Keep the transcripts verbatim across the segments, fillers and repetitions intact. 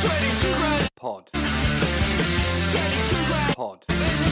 Pod. Pod.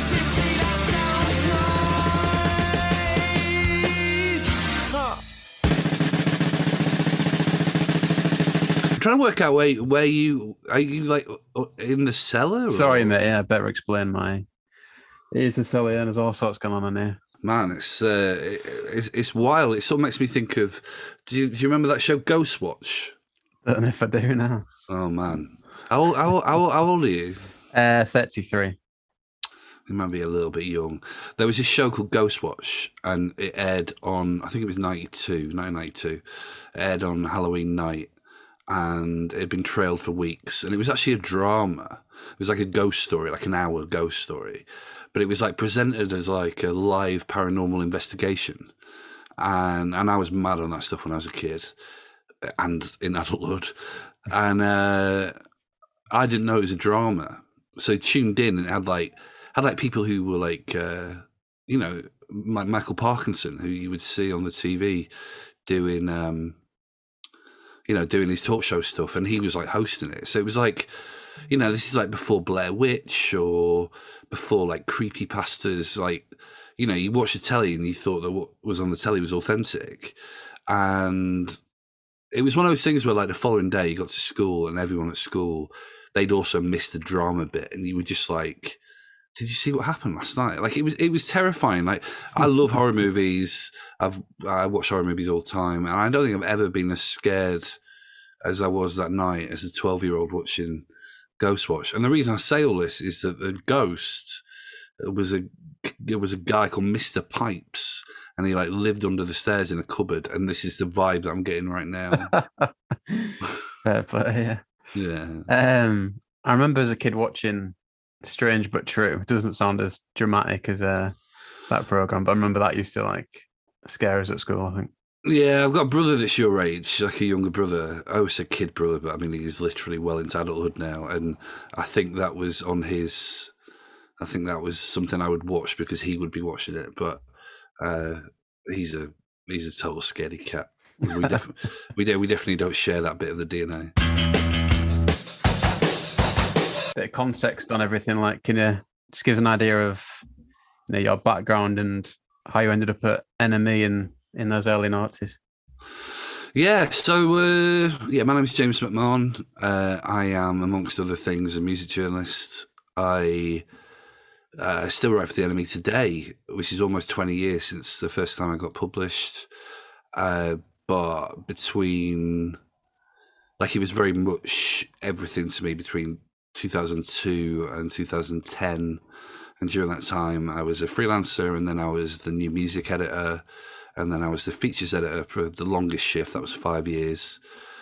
I'm trying to work out where where you are. You like in the cellar? Or? Sorry, mate. Yeah, I better explain my. It is the cellar, and there's all sorts going on in here. Man, it's uh, it's it's wild. It sort of makes me think of. Do you, do you remember that show Ghostwatch? I don't know if I do now. Oh man, how how how, how old are you? Uh, thirty-three. You might be a little bit young. There was this show called Ghostwatch, and it aired on. I think it was ninety-two, nineteen ninety-two. It aired on Halloween night, and it had been trailed for weeks. And it was actually a drama. It was like a ghost story, like an hour ghost story. But it was like presented as like a live paranormal investigation. And and I was mad on that stuff when I was a kid and in adulthood. And uh, I didn't know it was a drama. So I tuned in and it had like had like people who were like uh, you know, like Michael Parkinson, who you would see on the T V doing um, you know, doing his talk show stuff, and he was like hosting it. So it was like, you know, this is like before Blair Witch or before like creepypastas. Like, you know, you watch the telly and you thought that what was on the telly was authentic. And it was one of those things where like the following day you got to school and everyone at school, they'd also missed the drama bit. And you were just like, did you see what happened last night? Like it was, it was terrifying. Like I love horror movies. I've, I watch horror movies all the time. And I don't think I've ever been as scared as I was that night as a twelve year old watching Ghostwatch. And the reason I say all this is that the ghost was a it was a guy called Mister Pipes, and he like lived under the stairs in a cupboard. And this is the vibe that I'm getting right now. Fair play, yeah. Yeah. Um, I remember as a kid watching Strange But True. It doesn't sound as dramatic as uh, that program, but I remember that used to like scare us at school, I think. Yeah, I've got a brother that's your age, like a younger brother. I always say kid brother, but I mean, he's literally well into adulthood now. And I think that was on his, I think that was something I would watch because he would be watching it. But uh, he's a he's a total scaredy cat. We, def- we, de- we definitely don't share that bit of the D N A. Bit of context on everything, like, can you just give us an idea of, you know, your background and how you ended up at N M E in, in those early noughties? Yeah, so, uh, yeah, my name is James McMahon. Uh, I am, amongst other things, a music journalist. I uh, still write for the N M E today, which is almost twenty years since the first time I got published. Uh, but between, like, it was very much everything to me between two thousand two and two thousand ten. And during that time, I was a freelancer, and then I was the new music editor, and then I was the features editor for the longest shift. That was five years.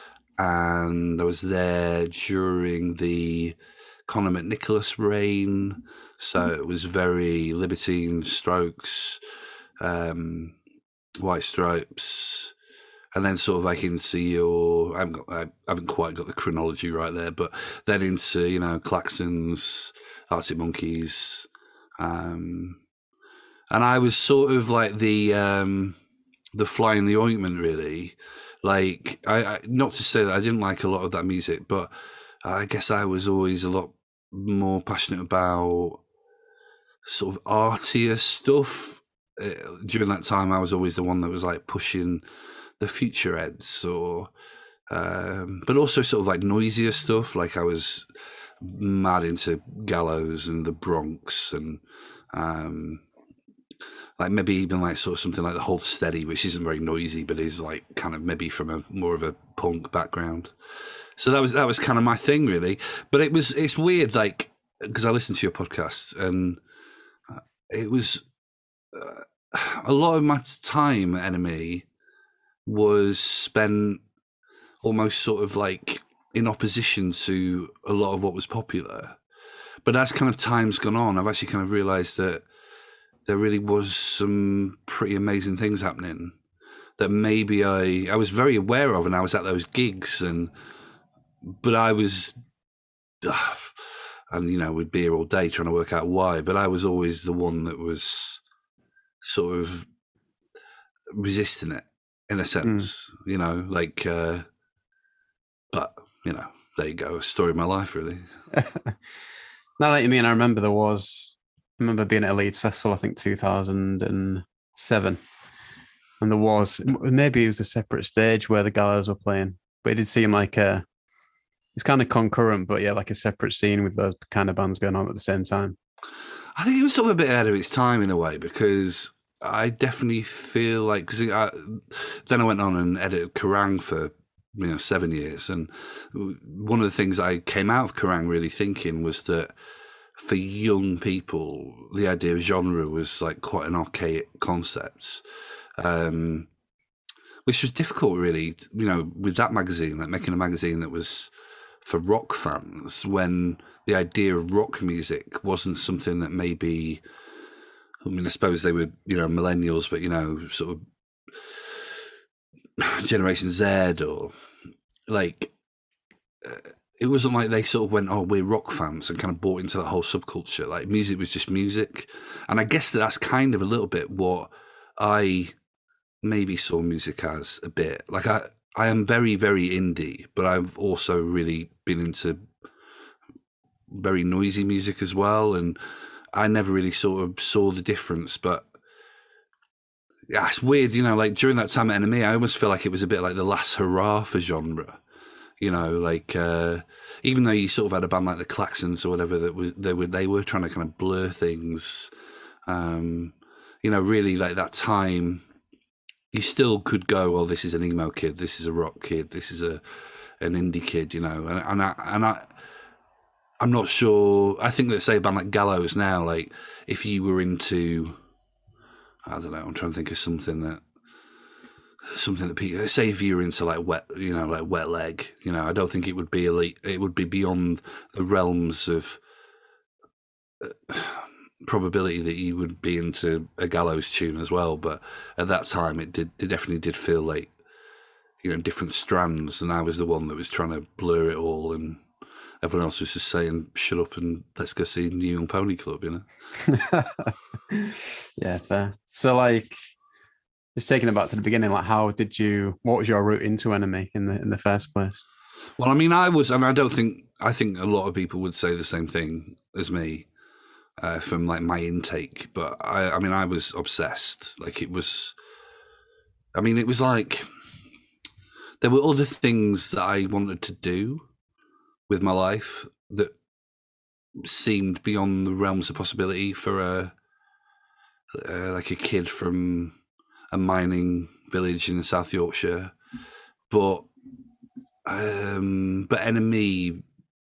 And I was there during the Conor McNicholas reign. So it was very Libertine, Strokes, um, White Stripes, and then sort of like into your, I haven't, got, I haven't quite got the chronology right there, but then into, you know, Klaxons, Arctic Monkeys. Um, and I was sort of like the um, the fly in the ointment, really. Like, I, I not to say that I didn't like a lot of that music, but I guess I was always a lot more passionate about sort of artier stuff. Uh, during that time, I was always the one that was like pushing the future heads, or um, but also sort of like noisier stuff. Like I was mad into Gallows and the Bronx, and um, like maybe even like sort of something like the Hold Steady, which isn't very noisy, but is like kind of maybe from a more of a punk background. So that was that was kind of my thing, really. But it was it's weird, like, because I listened to your podcast, and it was uh, a lot of my time at N M E was spent almost sort of like in opposition to a lot of what was popular. But as kind of time's gone on, I've actually kind of realised that there really was some pretty amazing things happening that maybe I I was very aware of, and I was at those gigs, and but I was, uh, and you know, we'd be here all day trying to work out why, but I was always the one that was sort of resisting it in a sense, mm. you know, like, uh, but you know, there you go, a story of my life, really. Now that you mean, I remember there was, I remember being at a Leeds festival, I think two thousand seven. And there was, maybe it was a separate stage where the Gallows were playing, but it did seem like a, it's kind of concurrent, but yeah, like a separate scene with those kind of bands going on at the same time. I think it was sort of a bit ahead of its time in a way, because I definitely feel like, because then I went on and edited Kerrang for, you know, seven years. And one of the things I came out of Kerrang really thinking was that for young people, the idea of genre was like quite an archaic concept. Um, which was difficult, really, you know, with that magazine, like making a magazine that was for rock fans, when the idea of rock music wasn't something that maybe, I mean, I suppose they were, you know, millennials, but, you know, sort of Generation Z, or like, uh, it wasn't like they sort of went, oh, we're rock fans, and kind of bought into that whole subculture. Like, music was just music. And I guess that that's kind of a little bit what I maybe saw music as a bit. Like, I, I am very, very indie, but I've also really been into very noisy music as well. And I never really sort of saw the difference. But yeah, it's weird, you know, like during that time at N M E, I almost feel like it was a bit like the last hurrah for genre. You know, like uh, even though you sort of had a band like the Klaxons or whatever that was, they were they were trying to kind of blur things. Um, you know, really like that time, you still could go, well, this is an emo kid, this is a rock kid, this is a an indie kid, you know, and and I and I I'm not sure. I think that, say, a band like Gallows now, like if you were into, I don't know, I'm trying to think of something that something that people say, if you were into like wet, you know, like Wet Leg, you know, I don't think it would be elite. It would be beyond the realms of uh, probability that you would be into a Gallows tune as well. But at that time, it did it definitely did feel like, you know, different strands, and I was the one that was trying to blur it all, and everyone else was just saying, shut up and let's go see New Young Pony Club, you know? Yeah, fair. So, like, just taking it back to the beginning, like, how did you, what was your route into N M E in the in the first place? Well, I mean, I was, and I don't think, I think a lot of people would say the same thing as me uh, from, like, my intake. But, I, I mean, I was obsessed. Like, it was, I mean, it was like, there were other things that I wanted to do with my life that seemed beyond the realms of possibility for a, uh, like a kid from a mining village in South Yorkshire. But, um, but N M E,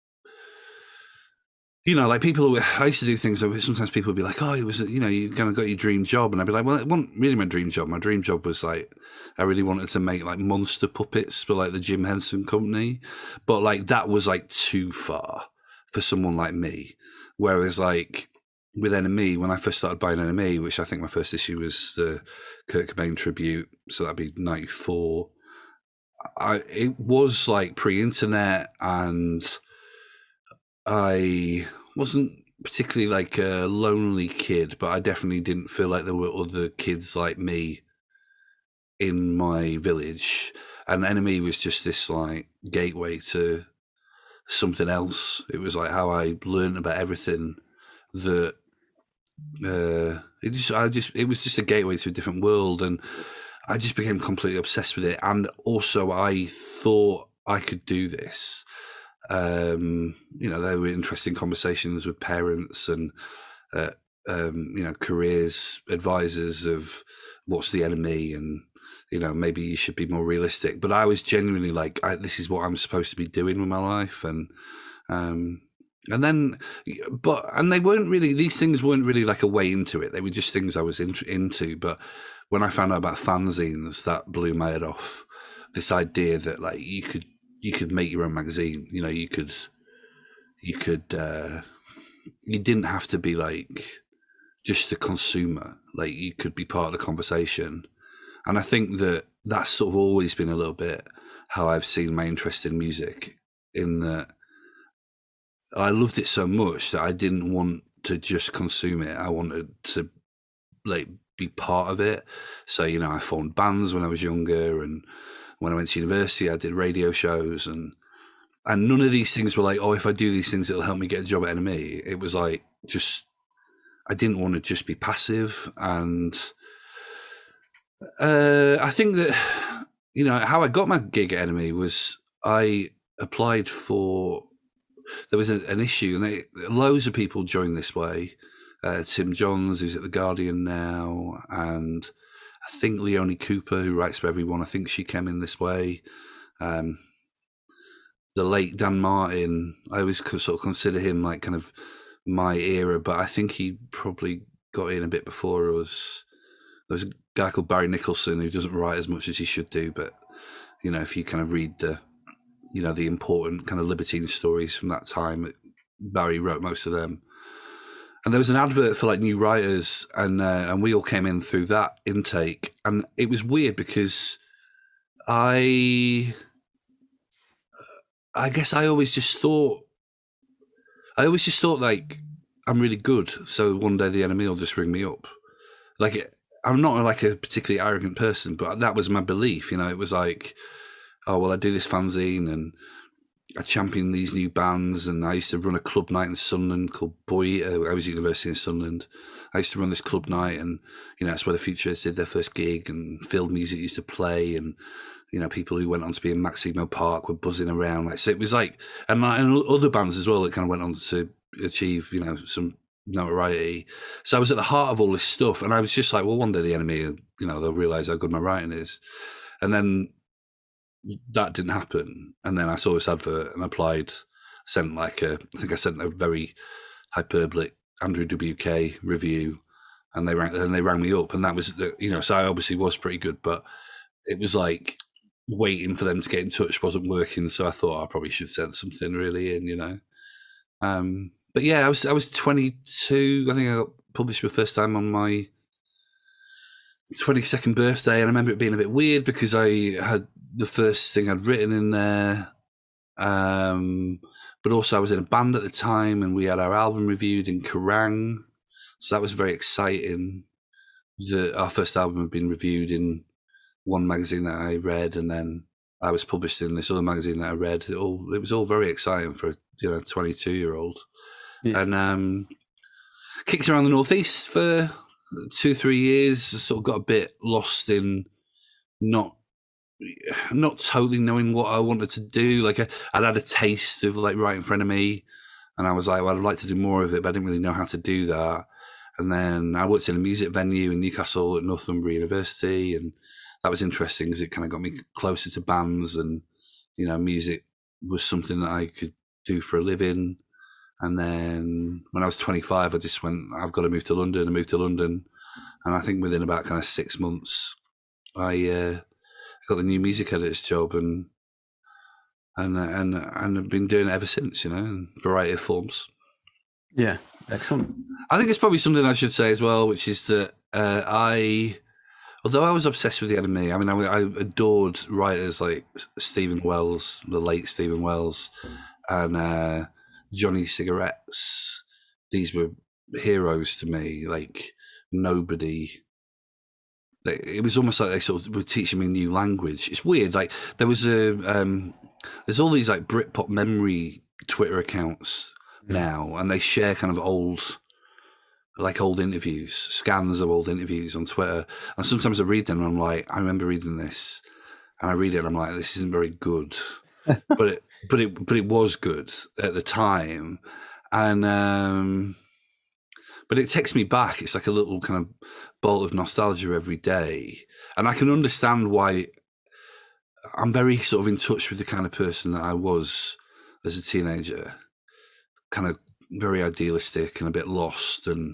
you know, like people, I used to do things, sometimes people would be like, oh, it was, you know, you kind of got your dream job. And I'd be like, well, it wasn't really my dream job. My dream job was like, I really wanted to make like monster puppets for like the Jim Henson Company. But like, that was like too far for someone like me. Whereas like with N M E, when I first started buying N M E, which I think my first issue was the Kurt Cobain tribute, so that'd be ninety-four. I, it was like pre-internet, and I wasn't particularly like a lonely kid, but I definitely didn't feel like there were other kids like me in my village. And N M E was just this like gateway to something else. It was like how I learned about everything that uh, it just, I just, it was just a gateway to a different world. And I just became completely obsessed with it. And also I thought I could do this. Um, you know, there were interesting conversations with parents and, uh, um, you know, careers advisors of what's the enemy, and, you know, maybe you should be more realistic. But I was genuinely like, I, this is what I'm supposed to be doing with my life. And, um, and then, but, and they weren't really, these things weren't really like a way into it. They were just things I was in, into. But when I found out about fanzines, that blew my head off. This idea that like you could, you could make your own magazine, you know, you could, you could, uh, you didn't have to be like just a consumer, like you could be part of the conversation. And I think that that's sort of always been a little bit how I've seen my interest in music, in that I loved it so much that I didn't want to just consume it. I wanted to like be part of it. So, you know, I formed bands when I was younger, and when I went to university, I did radio shows, and and none of these things were like, oh, if I do these things, it'll help me get a job at N M E. It was like, just, I didn't want to just be passive. And uh, I think that, you know, how I got my gig at N M E was I applied for, there was a, an issue, and they, loads of people joined this way. Uh, Tim Johns, who's at The Guardian now, and I think Leonie Cooper, who writes for Everyone, I think she came in this way. Um, the late Dan Martin, I always sort of consider him like kind of my era, but I think he probably got in a bit before us. There was a guy called Barry Nicholson who doesn't write as much as he should do, but, you know, if you kind of read the, you know, the important kind of libertine stories from that time, Barry wrote most of them. And there was an advert for like new writers, and uh, and we all came in through that intake, and it was weird because I, I guess I always just thought, I always just thought like I'm really good, so one day the N M E will just ring me up. Like I'm not like a particularly arrogant person, but that was my belief. You know, it was like, oh well, I do this fanzine and I championed these new bands, and I used to run a club night in Sunderland called Boy. Uh, I was at university in Sunderland. I used to run this club night, and you know that's where the Futurists did their first gig, and Field Music used to play, and you know people who went on to be in Maximo Park were buzzing around. Like so, it was like, and, and other bands as well that kind of went on to achieve, you know, some notoriety. So I was at the heart of all this stuff, and I was just like, well, one day the N M E, you know, they'll realise how good my writing is, and then that didn't happen. And then I saw this advert and applied, sent like a, I think I sent a very hyperbolic Andrew W K review, and they rang, and they rang me up, and that was the, you know, so I obviously was pretty good, but it was like waiting for them to get in touch wasn't working. So I thought I probably should send something really in, you know. Um, but yeah, I was, I was twenty-two. I think I got published for the first time on my twenty-second birthday, and I remember it being a bit weird because I had the first thing I'd written in there, um, but also I was in a band at the time, and we had our album reviewed in Kerrang, so that was very exciting. The, our first album had been reviewed in one magazine that I read, and then I was published in this other magazine that I read. It all it was all very exciting for a you know twenty-two year old, yeah. And um, kicked around the northeast for two, three years, sort of got a bit lost in not not totally knowing what I wanted to do. Like I, I'd had a taste of like writing for N M E, and I was like, well, I'd like to do more of it, but I didn't really know how to do that. And then I worked in a music venue in Newcastle at Northumbria University, and that was interesting because it kind of got me closer to bands, and you know, music was something that I could do for a living. And then when I was twenty-five, I just went, I've got to move to London. I moved to London. And I think within about kind of six months, I uh, got the new music editor's job, and and and and I've been doing it ever since, you know, in a variety of forms. Yeah, excellent. I think it's probably something I should say as well, which is that uh, I, although I was obsessed with the N M E, I mean, I, I adored writers like Stephen Wells, the late Stephen Wells, and uh, Johnny Cigarettes. These were heroes to me. Like nobody, they, it was almost like they sort of were teaching me a new language. It's weird. Like there was a, um, there's all these like Britpop memory Twitter accounts now, and they share kind of old, like old interviews, scans of old interviews on Twitter. And sometimes I read them and I'm like, I remember reading this, and I read it and I'm like, this isn't very good. but it, but it, but it was good at the time, and um, but it takes me back. It's like a little kind of bolt of nostalgia every day, and I can understand why. I'm very sort of in touch with the kind of person that I was as a teenager, kind of very idealistic and a bit lost and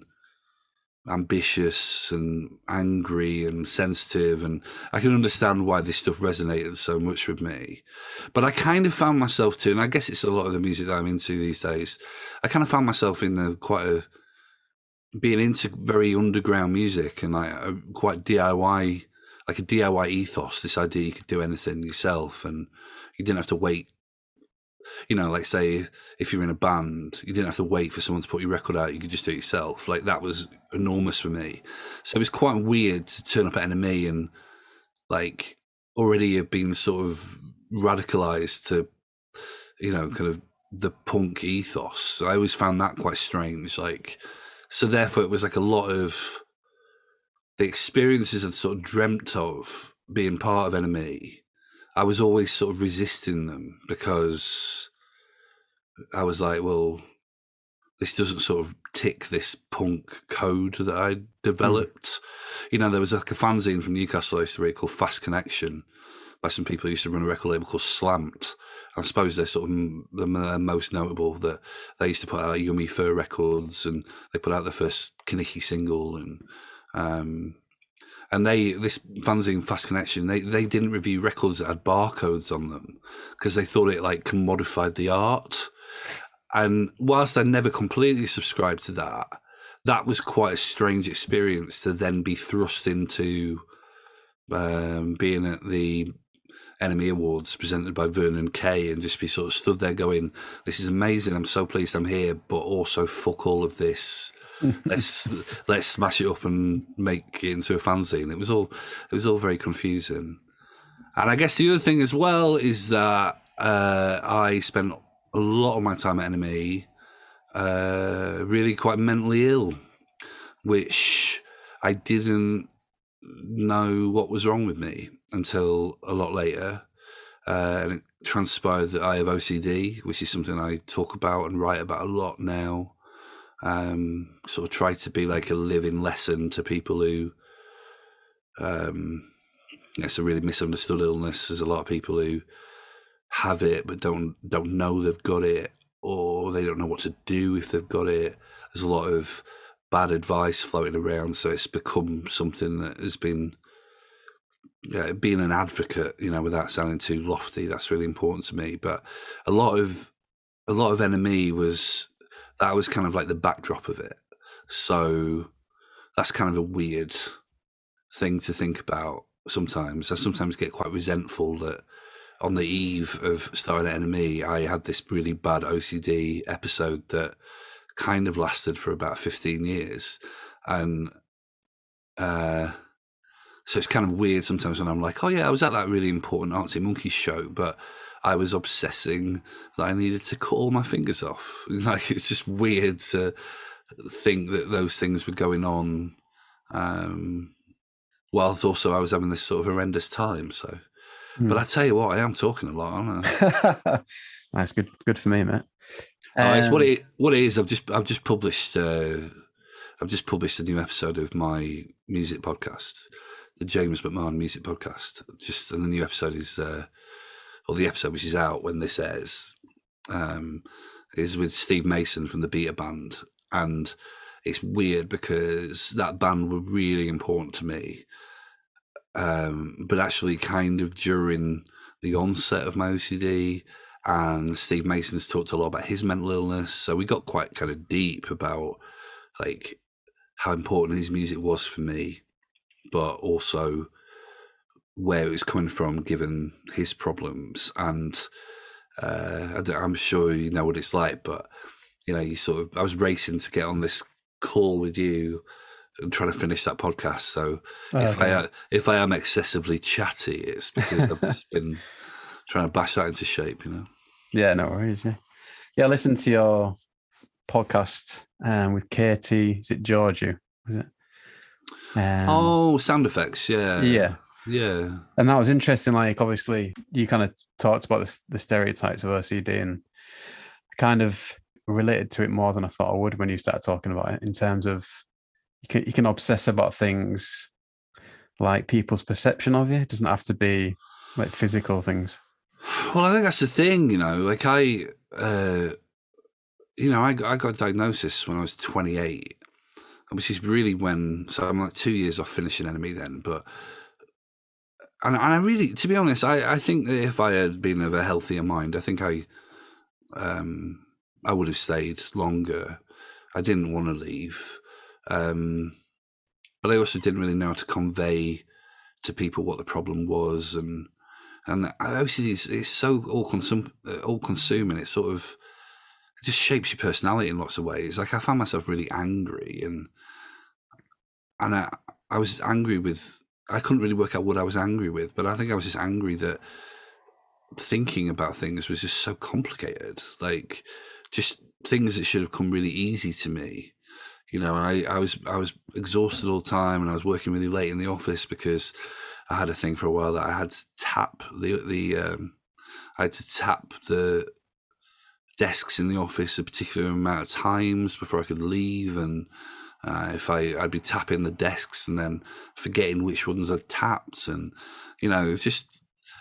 ambitious and angry and sensitive, and I can understand why this stuff resonated so much with me. But I kind of found myself too, and I guess it's a lot of the music that I'm into these days, I kind of found myself in a, quite a being into very underground music and like a, quite D I Y, like a D I Y ethos, this idea you could do anything yourself and you didn't have to wait. You know, like say if you're in a band, you didn't have to wait for someone to put your record out. You could just do it yourself. Like that was enormous for me. So it was quite weird to turn up at N M E and like already have been sort of radicalized to you know, kind of the punk ethos. I always found that quite strange. Like, so therefore, it was like a lot of the experiences I'd sort of dreamt of being part of N M E. I was always sort of resisting them because I was like, well, this doesn't sort of tick this punk code that I developed. Mm. You know, there was like a fanzine from Newcastle I used to read called Fast Connection by some people who used to run a record label called Slant. I suppose they're sort of the most notable that they used to put out Yummy Fur Records, and they put out their first Kaniki single, and um, and they this fanzine Fast Connection, they they didn't review records that had barcodes on them because they thought it like commodified the art. And whilst I never completely subscribed to that, that was quite a strange experience to then be thrust into um, being at the N M E Awards presented by Vernon Kay and just be sort of stood there going, this is amazing, I'm so pleased I'm here, but also fuck all of this. let's let's smash it up and make it into a fanzine. It was all it was all very confusing. And I guess the other thing as well is that uh, I spent a lot of my time at N M E uh, really quite mentally ill, which I didn't know what was wrong with me until a lot later. Uh, and it transpired that I have O C D, which is something I talk about and write about a lot now. Um, sort of try to be like a living lesson to people who, um, it's a really misunderstood illness. There's a lot of people who have it but don't don't know they've got it, or they don't know what to do if they've got it. There's a lot of bad advice floating around, so it's become something that has been, yeah, being an advocate, you know, without sounding too lofty, that's really important to me. But a lot of a lot of N M E was that was kind of like the backdrop of it. So that's kind of a weird thing to think about sometimes. I sometimes get quite resentful that on the eve of starting at N M E, I had this really bad O C D episode that kind of lasted for about fifteen years. And uh, so it's kind of weird sometimes when I'm like, oh yeah, I was at that really important Arctic Monkeys show, but I was obsessing that I needed to cut all my fingers off. Like, it's just weird to think that those things were going on, um, whilst also I was having this sort of horrendous time. So, mm. But I tell you what, I am talking a lot, aren't I? That's good. Good for me, mate. Um, oh, it's what it what it is. I've just I've just published uh, I've just published a new episode of my music podcast, the James McMahon Music Podcast. Just and the new episode is. Uh, or the episode which is out when this airs, um, is with Steve Mason from the Beta Band. And it's weird because that band were really important to me. Um, but actually kind of during the onset of my O C D, and Steve Mason's talked a lot about his mental illness. So we got quite kind of deep about like how important his music was for me, but also where it was coming from given his problems. And uh, I'm sure you know what it's like, but you know, you sort of, I was racing to get on this call with you and trying to finish that podcast. So oh, if okay. I if I am excessively chatty, it's because I've just been trying to bash that into shape, you know? Yeah, no worries. Yeah, yeah. I listened to your podcast um, with Katie. Is it Georgiou? Is it? Um, oh, sound effects. Yeah. Yeah. Yeah. And that was interesting. Like, obviously, you kind of talked about the, the stereotypes of O C D and kind of related to it more than I thought I would when you started talking about it, in terms of you can, you can obsess about things like people's perception of you. It doesn't have to be like physical things. Well, I think that's the thing, you know, like I, uh, you know, I, I got a diagnosis when I was twenty-eight, which is really when, so I'm like two years off finishing N M E then, but And, and I really, to be honest, I, I think that if I had been of a healthier mind, I think I um, I would have stayed longer. I didn't want to leave. Um, but I also didn't really know how to convey to people what the problem was. And and O C D is, is so all, consum- all consuming. It sort of it just shapes your personality in lots of ways. Like I found myself really angry. And, and I, I was angry with... I couldn't really work out what I was angry with, but I think I was just angry that thinking about things was just so complicated. Like, just things that should have come really easy to me. You know, I, I was I was exhausted all the time, and I was working really late in the office because I had a thing for a while that I had to tap the the um, I had to tap the desks in the office a particular amount of times before I could leave, and uh, if I I'd be tapping the desks and then forgetting which ones I'd tapped, and you know, it's just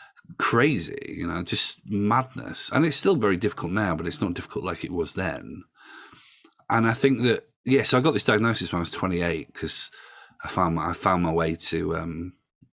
crazy, you know, just madness. And it's still very difficult now, but it's not difficult like it was then. And I think that, yeah, so I got this diagnosis when I was twenty-eight because I found I found my way to um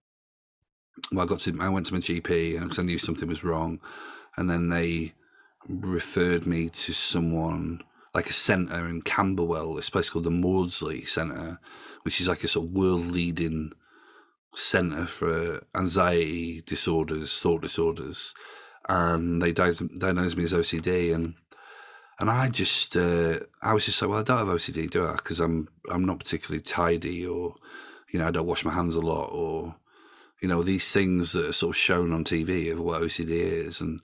well I got to I went to my G P and because I knew something was wrong, and then they referred me to someone like a centre in Camberwell, this place called the Maudsley Centre, which is like a sort of world leading centre for anxiety disorders, thought disorders, and they diagnosed me as O C D, and and I just uh, I was just like, well, I don't have O C D, do I? Because I'm I'm not particularly tidy, or you know, I don't wash my hands a lot, or you know, these things that are sort of shown on T V of what O C D is, and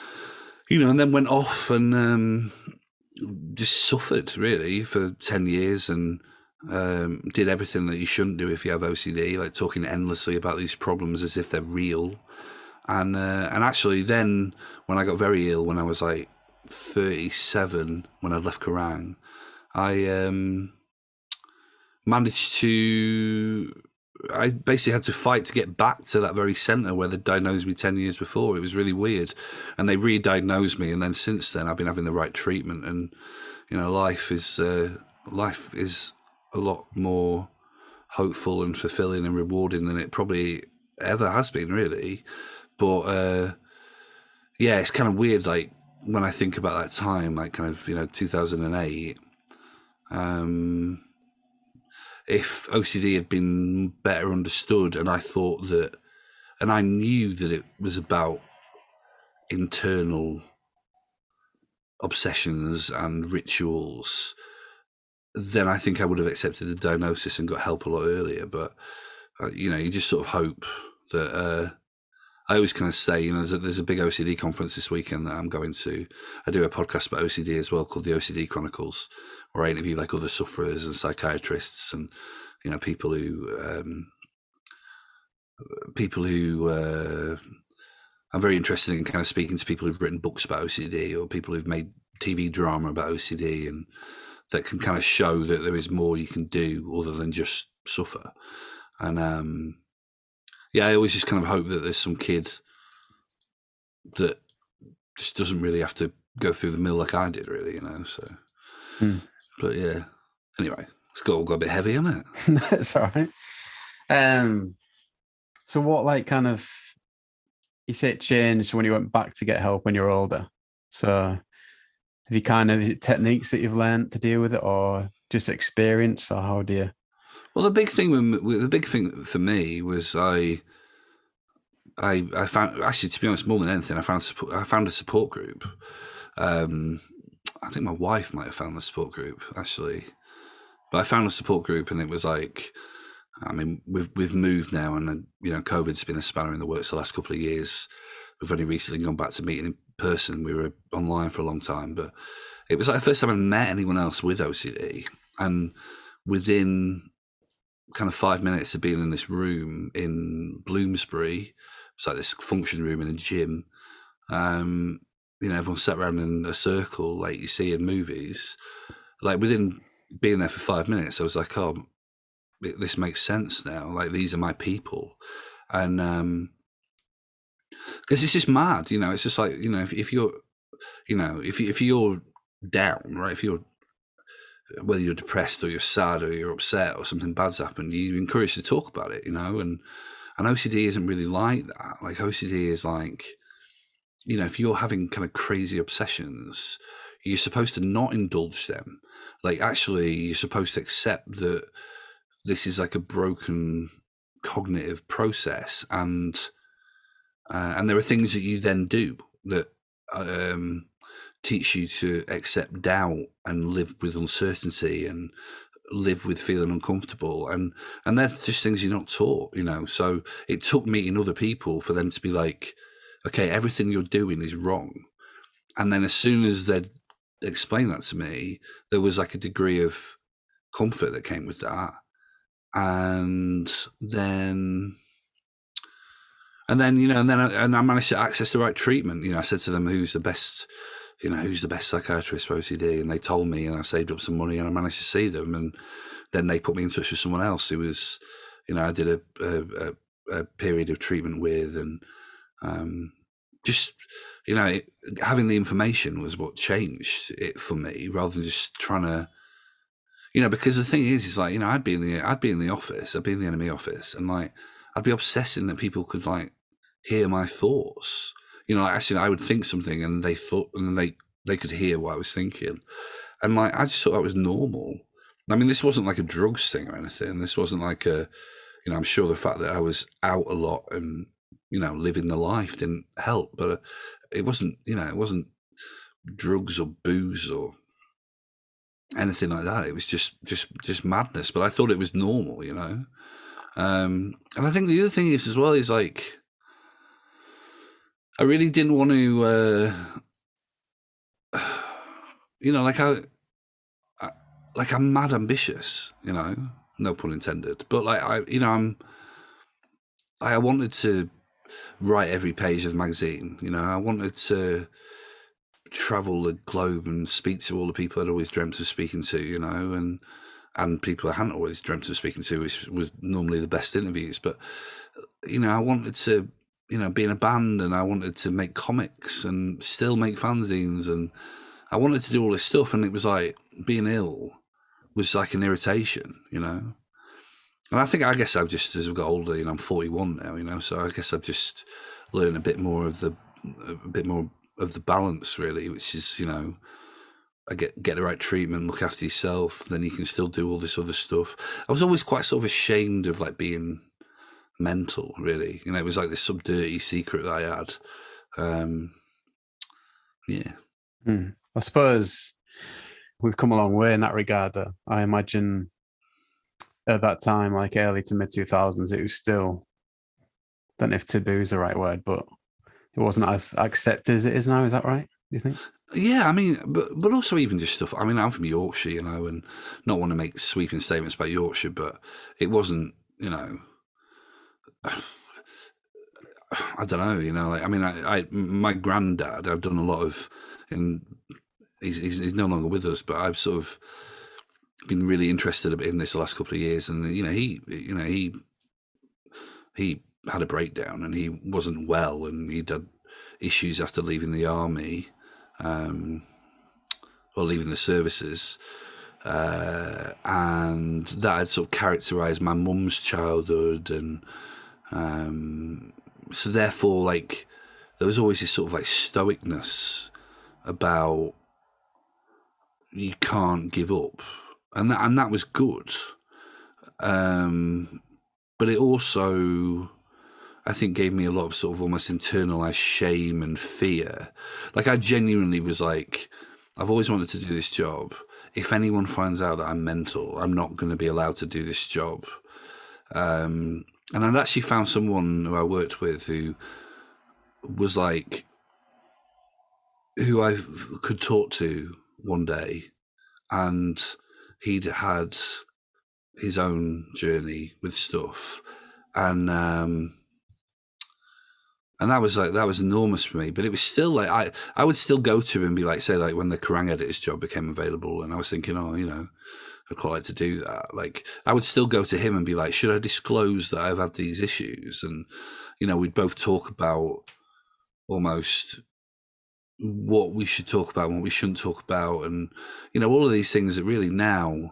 you know, and then went off and um, just suffered really for ten years and um, did everything that you shouldn't do if you have O C D, like talking endlessly about these problems as if they're real. And uh, and actually then when I got very ill, when I was like thirty-seven, when I left Kerrang, I um, managed to, I basically had to fight to get back to that very centre where they diagnosed me ten years before. It was really weird. And they re-diagnosed me. And then since then, I've been having the right treatment. And, you know, life is uh, life is a lot more hopeful and fulfilling and rewarding than it probably ever has been, really. But, uh, yeah, it's kind of weird, like, when I think about that time, like kind of, you know, two thousand eight, um... if O C D had been better understood, and I thought that, and I knew that it was about internal obsessions and rituals, then I think I would have accepted the diagnosis and got help a lot earlier. But, uh, you know, you just sort of hope that, uh, I always kind of say, you know, there's a, there's a big O C D conference this weekend that I'm going to. I do a podcast about O C D as well called the O C D Chronicles, where I interview like other sufferers and psychiatrists and, you know, people who, um, people who, uh, I'm very interested in kind of speaking to people who've written books about O C D or people who've made T V drama about O C D, and that can kind of show that there is more you can do other than just suffer. And, um, yeah, I always just kind of hope that there's some kid that just doesn't really have to go through the mill like I did, really, you know, so. Hmm. But, yeah. Anyway, it's got all got a bit heavy, hasn't it? That's all right. Um, so what, like, kind of, you say it changed when you went back to get help when you were older. So have you kind of, is it techniques that you've learned to deal with it, or just experience, or how do you? Well, the big thing, the big thing for me was I, I, I found actually, to be honest, more than anything, I found support, I found a support group. Um, I think my wife might have found the support group actually, but I found a support group, and it was like, I mean, we've we've moved now, and you know, COVID's been a spanner in the works the last couple of years. We've only recently gone back to meeting in person. We were online for a long time, but it was like the first time I met anyone else with O C D, and within kind of five minutes of being in this room in Bloomsbury, it's like this function room in a gym. Um, you know, everyone sat around in a circle like you see in movies. Like within being there for five minutes, I was like, oh, this makes sense now. Like, these are my people. And um, because it's just mad, you know, it's just like, you know, if, if you're, you know, if, if you're down, right, if you're, whether you're depressed or you're sad or you're upset or something bad's happened, you're encouraged to talk about it, you know, and, and O C D isn't really like that. Like, O C D is like, you know, if you're having kind of crazy obsessions, you're supposed to not indulge them. Like, actually, you're supposed to accept that this is like a broken cognitive process, and uh, and there are things that you then do that um, teach you to accept doubt and live with uncertainty and live with feeling uncomfortable, and and they're just things you're not taught, you know. So it took meeting other people for them to be like, okay, everything you're doing is wrong. And then as soon as they'd explained that to me, there was like a degree of comfort that came with that. And then, and then, you know, and then I, and I managed to access the right treatment. You know, I said to them, who's the best, you know, who's the best psychiatrist for O C D? And they told me, and I saved up some money and I managed to see them. And then they put me in touch with someone else who was, you know, I did a, a, a period of treatment with, and um, just, you know, it, having the information was what changed it for me, rather than just trying to, you know, because the thing is, is like, you know, I'd be in the, I'd be in the office, I'd be in the enemy office, and like, I'd be obsessing that people could like hear my thoughts. You know, like actually, I would think something, and they thought, and they they could hear what I was thinking, and like, I just thought that was normal. I mean, this wasn't like a drugs thing or anything. This wasn't like a, you know, I'm sure the fact that I was out a lot and, you know, living the life didn't help, but uh, it wasn't, you know, it wasn't drugs or booze or anything like that. It was just, just, just madness. But I thought it was normal, you know. Um, and I think the other thing is as well is like, I really didn't want to, uh, you know, like I, I, like I'm mad ambitious, you know, no pun intended. But like I, you know, I'm, I wanted to write every page of the magazine. You know, I wanted to travel the globe and speak to all the people I'd always dreamt of speaking to, you know, and and people I hadn't always dreamt of speaking to, which was normally the best interviews. But, you know, I wanted to, you know, be in a band, and I wanted to make comics and still make fanzines, and I wanted to do all this stuff. And it was like being ill was like an irritation, you know. And I think, I guess I've just, as I've got older, you know, I'm forty-one now, you know, so I guess I've just learned a bit more of the, a bit more of the balance, really, which is, you know, I get get the right treatment, look after yourself, then you can still do all this other stuff. I was always quite sort of ashamed of like being mental, really. You know, it was like this sub dirty secret that I had. Um, yeah. Hmm. I suppose we've come a long way in that regard. Though. I imagine at that time, like early to mid two thousands, it was still, I don't know if taboo is the right word, but it wasn't as accepted as it is now. Is that right? Do you think? Yeah, I mean, but but also even just stuff. I mean, I'm from Yorkshire, you know, and not want to make sweeping statements about Yorkshire, but it wasn't, you know, I don't know, you know, like I mean, I, I my granddad, I've done a lot of, and he's, he's he's no longer with us, but I've sort of been really interested a bit in this the last couple of years, and you know, he, you know, he he had a breakdown, and he wasn't well, and he'd had issues after leaving the army. Um, or leaving the services, uh, and that had sort of characterised my mum's childhood, and um, so therefore, like, there was always this sort of like stoicness about you can't give up, and that, and that was good, um, but it also, I think, gave me a lot of sort of almost internalized shame and fear. Like, I genuinely was like, I've always wanted to do this job. If anyone finds out that I'm mental, I'm not going to be allowed to do this job. Um, and I'd actually found someone who I worked with who was like, who I could talk to one day, and he'd had his own journey with stuff. And, um, And that was like, that was enormous for me, but it was still like, I, I would still go to him and be like, say like when the Kerrang editor's job became available, and I was thinking, oh, you know, I'd quite like to do that. Like, I would still go to him and be like, should I disclose that I've had these issues? And, you know, we'd both talk about almost what we should talk about and what we shouldn't talk about. And, you know, all of these things that really now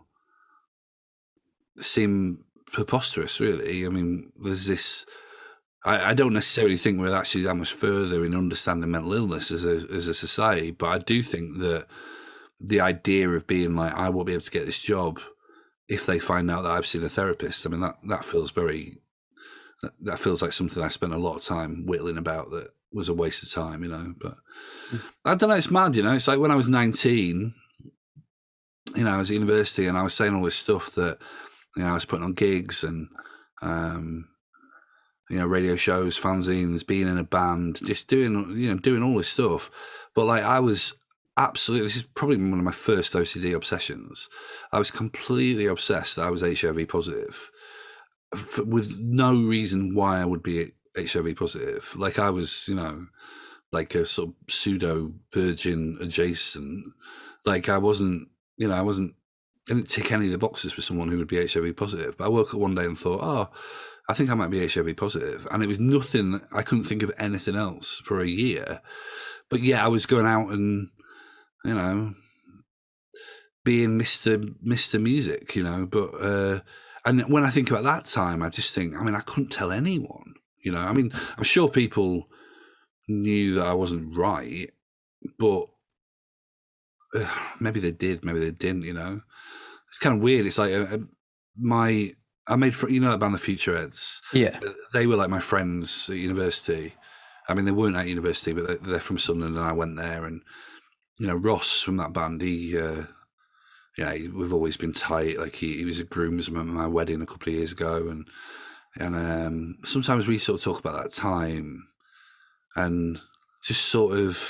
seem preposterous, really. I mean, there's this, I, I don't necessarily think we're actually that much further in understanding mental illness as a, as a society, but I do think that the idea of being like, I won't be able to get this job if they find out that I've seen a therapist, I mean, that, that feels very, that feels like something I spent a lot of time whittling about that was a waste of time, you know. But mm. I don't know, it's mad, you know. It's like when I was nineteen, you know, I was at university and I was saying all this stuff that, you know, I was putting on gigs and, um, you know, radio shows, fanzines, being in a band, just doing, you know, doing all this stuff. But like, I was absolutely, this is probably one of my first O C D obsessions. I was completely obsessed that I was H I V positive for, with no reason why I would be H I V positive. Like, I was, you know, like a sort of pseudo virgin adjacent. Like, I wasn't, you know, I wasn't, I didn't tick any of the boxes for someone who would be H I V positive. But I woke up one day and thought, oh, I think I might be H I V positive. And it was nothing, I couldn't think of anything else for a year. But yeah, I was going out and, you know, being Mister Mister Music, you know. But, uh, and when I think about that time, I just think, I mean, I couldn't tell anyone, you know. I mean, I'm sure people knew that I wasn't right, but uh, maybe they did, maybe they didn't, you know. It's kind of weird. It's like uh, my, I made, you know, that band, the Futureheads. Yeah. They were like my friends at university. I mean, they weren't at university, but they're from Sunderland, and I went there. And, you know, Ross from that band, he, uh, yeah, we've always been tight. Like, he, he was a groomsman at my wedding a couple of years ago. And, and um, sometimes we sort of talk about that time and just sort of,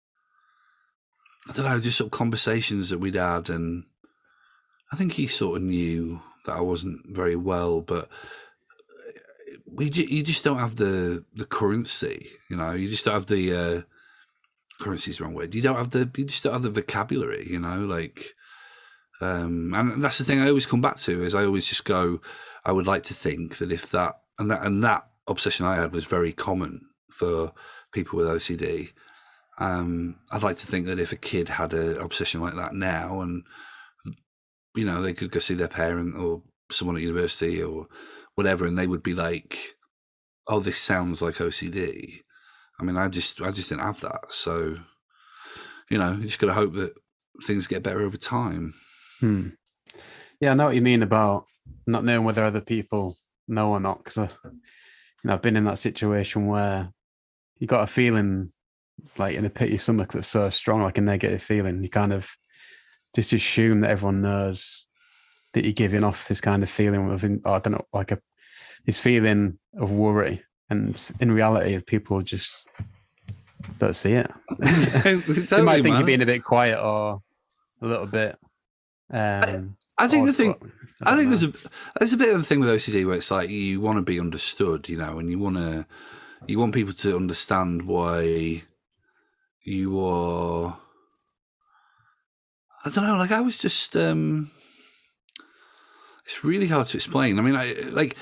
I don't know, just sort of conversations that we'd had. And I think he sort of knew that I wasn't very well, but we you just don't have the the currency, you know. You just don't have the uh, currency is the wrong word. You don't have the you just don't have the vocabulary, you know. Like, um, and that's the thing I always come back to is I always just go, I would like to think that if that and that and that obsession I had was very common for people with O C D. Um, I'd like to think that if a kid had an obsession like that now, and you know, they could go see their parent or someone at university or whatever, and they would be like, "Oh, this sounds like O C D." I mean, I just, I just didn't have that. So, you know, you just got to hope that things get better over time. Hmm. Yeah, I know what you mean about not knowing whether other people know or not. Because, you know, I've been in that situation where you got a feeling like in the pit of your stomach that's so strong, like a negative feeling. You kind of just assume that everyone knows that you're giving off this kind of feeling of, oh, I don't know, like a this feeling of worry. And in reality, if people just don't see it, Totally, you might think man. you're being a bit quiet or a little bit. Um, I, I think odd, the thing, I, I think know. there's a there's a bit of a thing with O C D where it's like you want to be understood, you know, and you want to you want people to understand why you are. I don't know. Like, I was just. Um, it's really hard to explain. I mean, I like.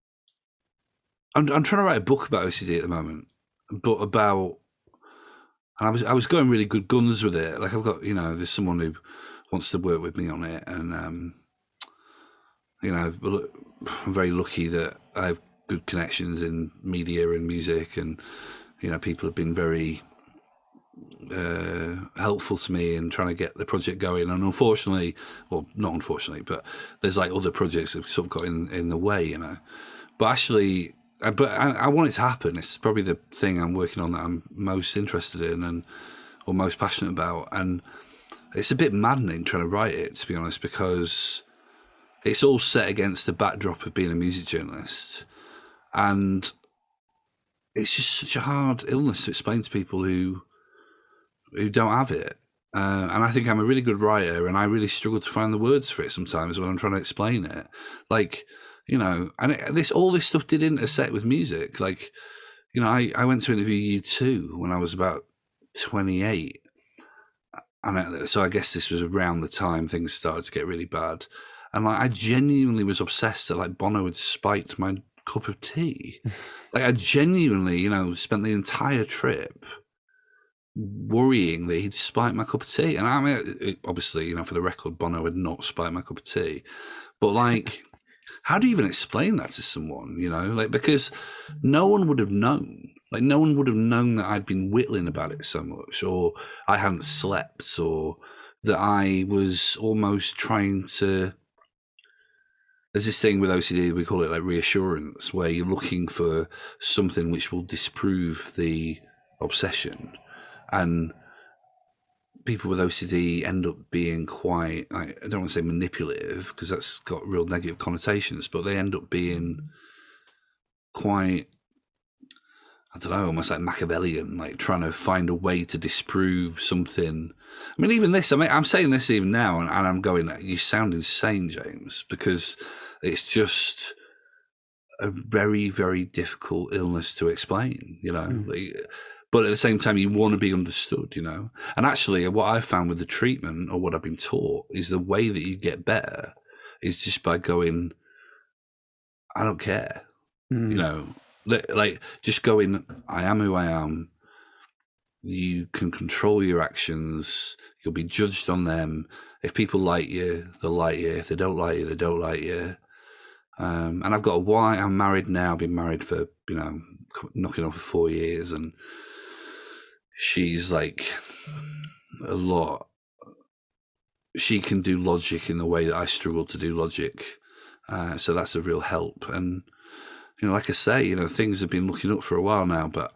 I'm I'm trying to write a book about O C D at the moment, but about. And I was I was going really good guns with it. Like, I've got, you know, there's someone who wants to work with me on it, and um, you know, I'm very lucky that I have good connections in media and music, and you know, people have been very uh, helpful to me in trying to get the project going. And unfortunately, well, not unfortunately, but there's like other projects that have sort of got in in the way, you know. But actually, I, but I, I want it to happen. It's probably the thing I'm working on that I'm most interested in and or most passionate about. And it's a bit maddening trying to write it, to be honest, because it's all set against the backdrop of being a music journalist, and it's just such a hard illness to explain to people who who don't have it. Uh, and I think I'm a really good writer, and I really struggle to find the words for it sometimes when I'm trying to explain it. Like, you know, and it, this all this stuff did intersect with music. Like, you know, I, I went to interview U two when I was about twenty-eight. And I, so I guess this was around the time things started to get really bad. And like, I genuinely was obsessed that like Bono had spiked my cup of tea. Like, I genuinely, you know, spent the entire trip worrying that he'd spiked my cup of tea. And I mean, it, obviously, you know, for the record, Bono had not spiked my cup of tea. But like, how do you even explain that to someone, you know? Like, because no one would have known. Like, no one would have known that I'd been whittling about it so much, or I hadn't slept, or that I was almost trying to... There's this thing with O C D, we call it like reassurance, where you're looking for something which will disprove the obsession. And people with O C D end up being quite, I don't want to say manipulative, because that's got real negative connotations, but they end up being quite I don't know, almost like Machiavellian, like trying to find a way to disprove something. I mean, even this, I mean, I'm saying this even now, and, and I'm going, you sound insane, James, because it's just a very, very difficult illness to explain, you know. Mm. Like, but at the same time, you want to be understood, you know. And actually, what I've found with the treatment, or what I've been taught, is the way that you get better is just by going, I don't care, mm. you know. Like, just going, I am who I am. You can control your actions. You'll be judged on them. If people like you, they'll like you. If they don't like you, they don't like you. Um, and I've got a wife. I'm married now. I've been married for, you know, knocking on for four years. And she's like a lot. She can do logic in the way that I struggle to do logic. Uh, so that's a real help. And, you know, like I say, you know, things have been looking up for a while now, but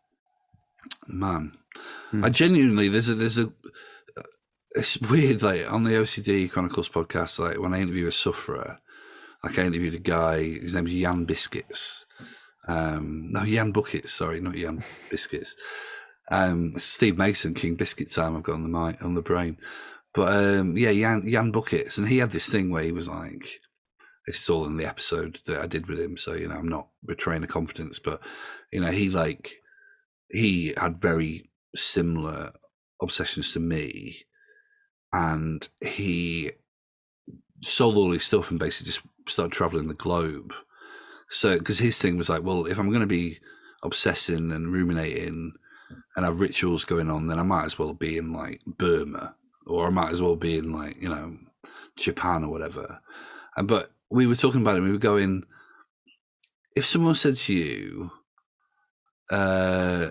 man, hmm. I genuinely, there's a, there's a, it's weird, like on the O C D Chronicles podcast, like when I interview a sufferer, like I interviewed a guy, his name's Jan Biscuits. Um, no, Jan Buckets, sorry, not Jan Biscuits. Um, Steve Mason, King Biscuit time, I've got on the mic, on the brain. But um, yeah, Jan, Jan Buckets, and he had this thing where he was like, it's all in the episode that I did with him, so, you know, I'm not betraying a confidence, but, you know, he, like, he had very similar obsessions to me, and he sold all his stuff and basically just started traveling the globe. So, because his thing was like, well, if I'm going to be obsessing and ruminating and have rituals going on, then I might as well be in, like, Burma, or I might as well be in, like, you know, Japan or whatever. And, but we were talking about it, we were going, if someone said to you, uh,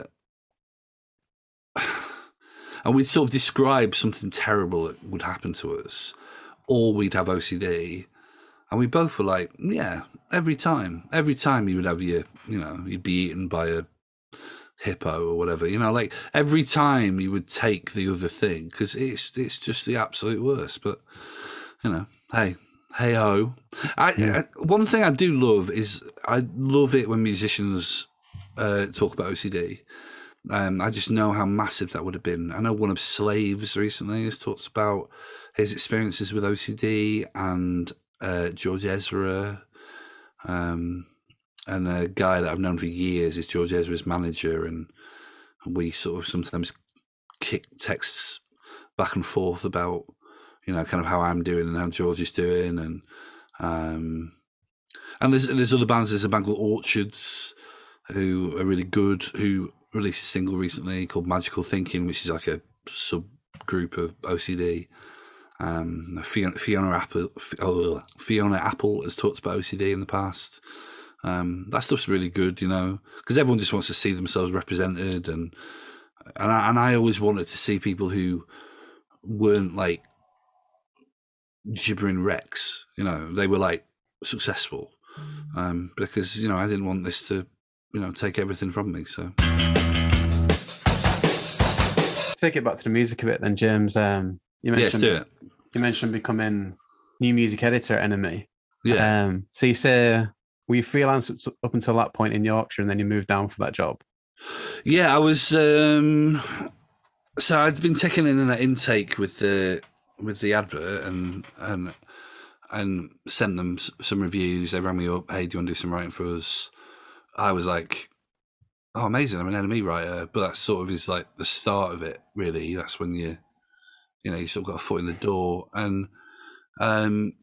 and we'd sort of describe something terrible that would happen to us, or we'd have O C D, and we both were like, yeah, every time, every time you would have your, you know, you'd be eaten by a hippo or whatever, you know, like every time you would take the other thing, because it's, it's just the absolute worst. But, you know, hey, hey ho. I, yeah. I, one thing I do love is I love it when musicians uh, talk about O C D. Um, I just know how massive that would have been. I know one of Slaves recently has talked about his experiences with O C D, and uh, George Ezra, um, and a guy that I've known for years is George Ezra's manager, and we sort of sometimes kick texts back and forth about, you know, kind of how I'm doing and how George is doing, and um, and there's there's other bands. There's a band called Orchards, who are really good, who released a single recently called Magical Thinking, which is like a subgroup of O C D. Um, Fiona, Fiona Apple, oh, Fiona Apple has talked about O C D in the past. Um, that stuff's really good, you know, because everyone just wants to see themselves represented, and and I, and I always wanted to see people who weren't like gibbering wrecks, you know, they were like successful, um, because, you know, I didn't want this to, you know, take everything from me. So take it back to the music a bit then, James. Um, you mentioned, yes, do it. You mentioned becoming new music editor at N M E. Yeah. Um, so you say, were you freelance up until that point in Yorkshire, and then you moved down for that job? Yeah, I was. Um, so I'd been taking in that intake with the with the advert, and and and sent them some reviews. They rang me up. Hey, do you want to do some writing for us? I was like, oh, amazing! I'm an N M E writer. But that sort of is like the start of it. Really, that's when you, you know, you sort of got a foot in the door, and um.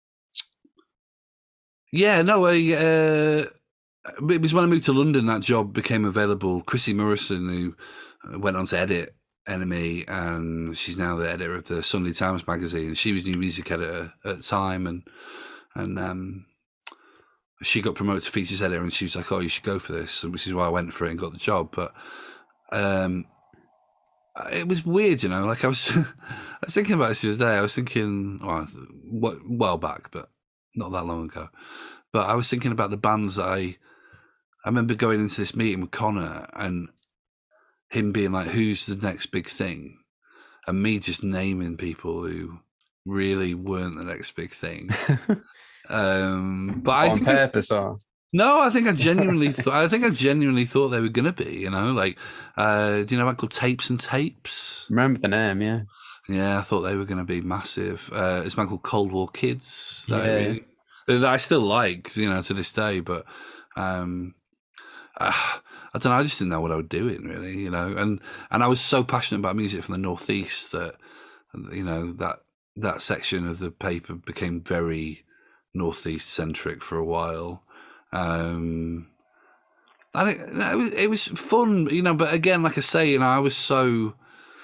Yeah, no, I, uh, it was when I moved to London that job became available. Chrissy Morrison, who went on to edit N M E, and she's now the editor of the Sunday Times magazine. She was new music editor at the time, and and um, she got promoted to features editor, and she was like, "Oh, you should go for this," which is why I went for it and got the job. But um, it was weird, you know. Like I was, I was thinking about this the other day. I was thinking, well, a while back, but not that long ago. But I was thinking about the bands that I, I remember going into this meeting with Connor and him being like, who's the next big thing? And me just naming people who really weren't the next big thing. um, but I on think purpose, or? No, I think I genuinely thought. I think I genuinely thought they were gonna be. You know, like, uh, do you know a band called Tapes and Tapes? Remember the name, yeah. Yeah, I thought they were gonna be massive. Uh, it's a band called Cold War Kids that I Yeah. really, that I still like, you know, to this day. But um, uh, I don't know. I just didn't know what I was doing, really. You know, and and I was so passionate about music from the Northeast that, you know, that that section of the paper became very Northeast centric for a while. Um, and it, it was it was fun, you know. But again, like I say, you know, I was so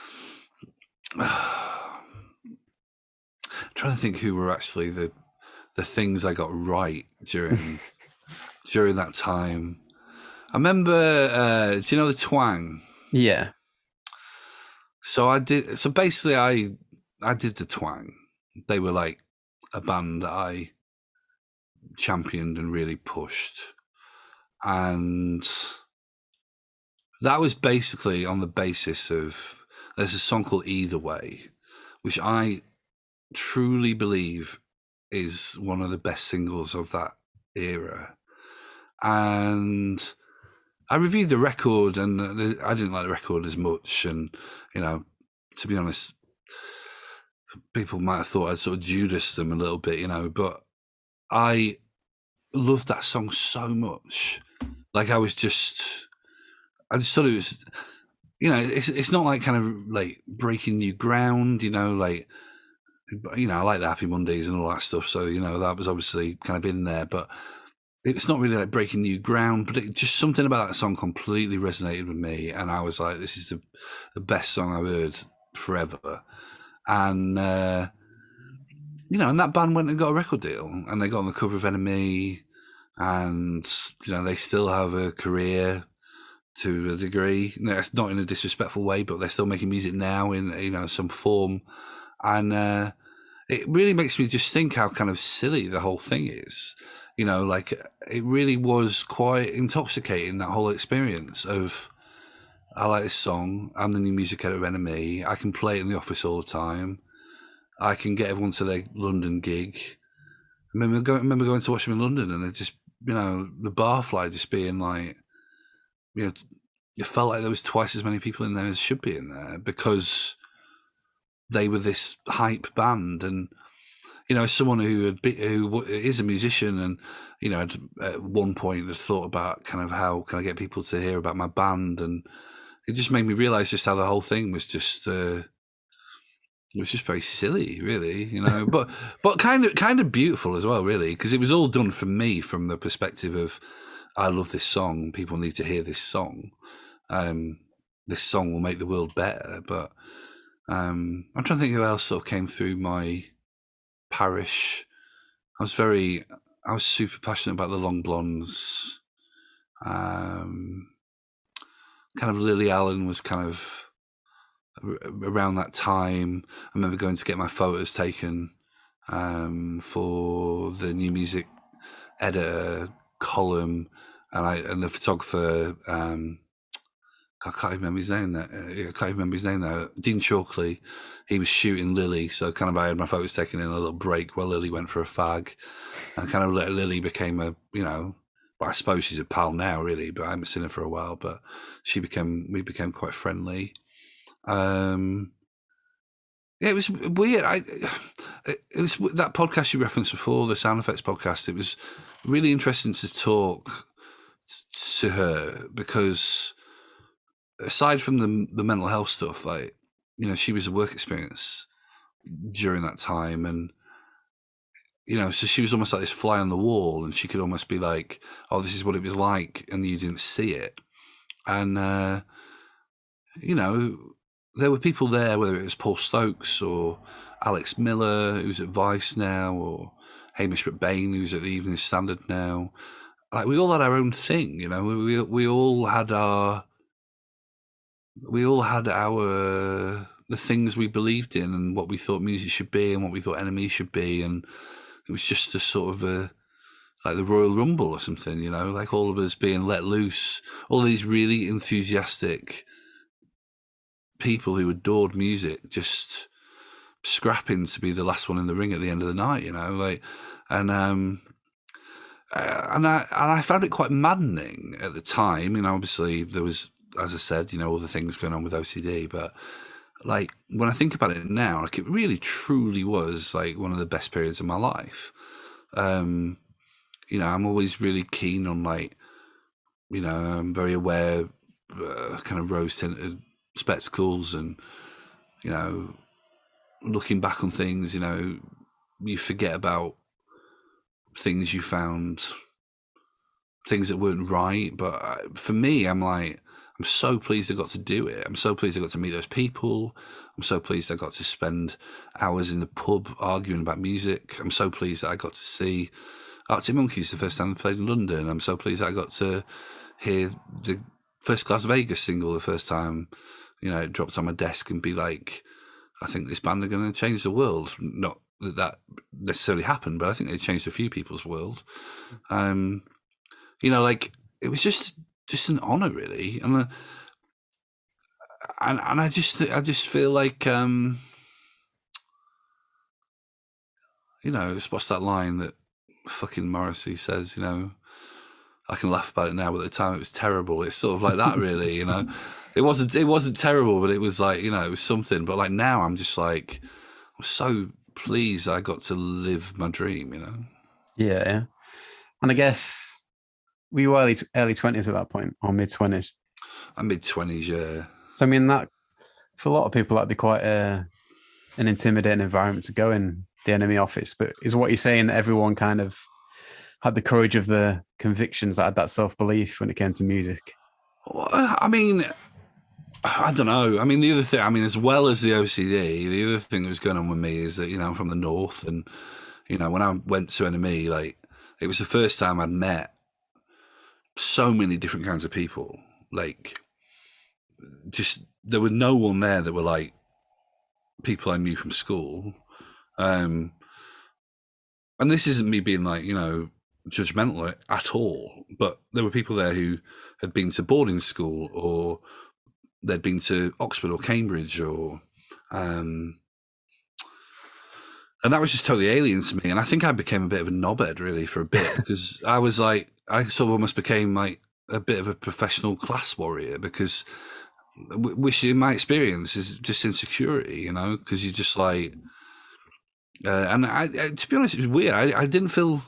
trying to think who were actually the the things I got right during during that time. I remember, uh, do you know the Twang? Yeah. So I did. So basically, I I did the Twang. They were like a band that I championed and really pushed, and that was basically on the basis of there's a song called Either Way, which I truly believe is one of the best singles of that era. And I reviewed the record, and the, I didn't like the record as much. And, you know, to be honest, people might have thought I'd sort of Judas them a little bit, you know, but I loved that song so much. Like, I was just, I just thought it was, you know, it's it's not like kind of like breaking new ground, you know, like, you know, I like the Happy Mondays and all that stuff. So, you know, that was obviously kind of in there, but it's not really like breaking new ground, but it, just something about that song completely resonated with me. And I was like, this is the, the best song I've heard forever. And, uh, you know, and that band went and got a record deal, and they got on the cover of N M E, and, you know, they still have a career to a degree. It's not in a disrespectful way, but they're still making music now in, you know, some form. And uh, it really makes me just think how kind of silly the whole thing is. You know, like, it really was quite intoxicating, that whole experience of, I like this song, I'm the new music editor of N M E, I can play it in the office all the time, I can get everyone to their London gig. I remember going, remember going to watch them in London, and they're just, you know, the barfly just being like, you know, you felt like there was twice as many people in there as should be in there, because they were this hype band. And, you know, as someone who had be, who is a musician, and, you know, at one point had thought about kind of how can I get people to hear about my band, and it just made me realize just how the whole thing was just uh, it was just very silly, really, you know, but but kind of kind of beautiful as well, really, because it was all done for me from the perspective of, I love this song, people need to hear this song. Um, this song will make the world better. But um, I'm trying to think who else sort of came through my parish. I was very, I was super passionate about the Long Blondes. Um, kind of Lily Allen was kind of around that time. I remember going to get my photos taken um, for the new music editor column, and I and the photographer. Um, I can't remember his name. That I can't remember his name now. Dean Chalkley. He was shooting Lily, so kind of I had my photos taken in a little break while Lily went for a fag, and kind of Lily became a, you know, well, I suppose she's a pal now, really, but I haven't seen her for a while. But she became, we became quite friendly. Um, yeah, it was weird. I it was that podcast you referenced before, the Sound Effects podcast. It was really interesting to talk to her, because aside from the the mental health stuff, like, you know, she was a work experience during that time, and, you know, so she was almost like this fly on the wall, and she could almost be like, oh, this is what it was like, and you didn't see it. And uh, you know, there were people there, whether it was Paul Stokes or Alex Miller, who's at Vice now, or Hamish McBain, who's at the Evening Standard now. Like, we all had our own thing, you know. We we all had our we all had our the things we believed in, and what we thought music should be, and what we thought N M E should be, and it was just a sort of a like the Royal Rumble or something, you know, like all of us being let loose, all these really enthusiastic people who adored music just scrapping to be the last one in the ring at the end of the night, you know, like, and um uh, and I and I found it quite maddening at the time. You know, obviously there was, as I said, you know, all the things going on with O C D, but like when I think about it now, like it really truly was like one of the best periods of my life. Um, you know, I'm always really keen on like, you know, I'm very aware, uh, kind of rose tinted spectacles, and you know, looking back on things, you know, you forget about things you found, things that weren't right. But for me, I'm like, I'm so pleased I got to do it. I'm so pleased I got to meet those people. I'm so pleased I got to spend hours in the pub arguing about music. I'm so pleased that I got to see Arctic Monkeys the first time they played in London. I'm so pleased that I got to hear the First Class Vegas single the first time, you know, it dropped on my desk, and be like, I think this band are going to change the world. Not that that necessarily happened, but I think they changed a few people's world. Um, you know, like it was just just an honor, really, and uh, and and I just I just feel like, um, you know, it's what's that line that fucking Morrissey says? You know, I can laugh about it now, but at the time it was terrible. It's sort of like that, really. You know, it wasn't it wasn't terrible, but it was like, you know, it was something. But like now, I'm just like, I'm so pleased I got to live my dream. You know. Yeah, yeah. And I guess were you early early twenties at that point, or mid twenties? I'm mid twenties, yeah. So I mean, that for a lot of people that'd be quite a an intimidating environment to go in, the N M E office. But is what you're saying that everyone kind of had the courage of the convictions, that had that self-belief when it came to music? Well, I mean, I don't know. I mean, the other thing, I mean, as well as the O C D, the other thing that was going on with me is that, you know, I'm from the north, and, you know, when I went to N M E, like, it was the first time I'd met so many different kinds of people. Like, just, there were no one there that were like people I knew from school. Um, and this isn't me being like, you know, judgmental at all, but there were people there who had been to boarding school, or they'd been to Oxford or Cambridge, or um and that was just totally alien to me. And I think I became a bit of a knobhead, really, for a bit, because I was like, I sort of almost became like a bit of a professional class warrior, because which in my experience is just insecurity, you know, because you're just like, uh, and I, I, to be honest, it was weird. I, I didn't feel,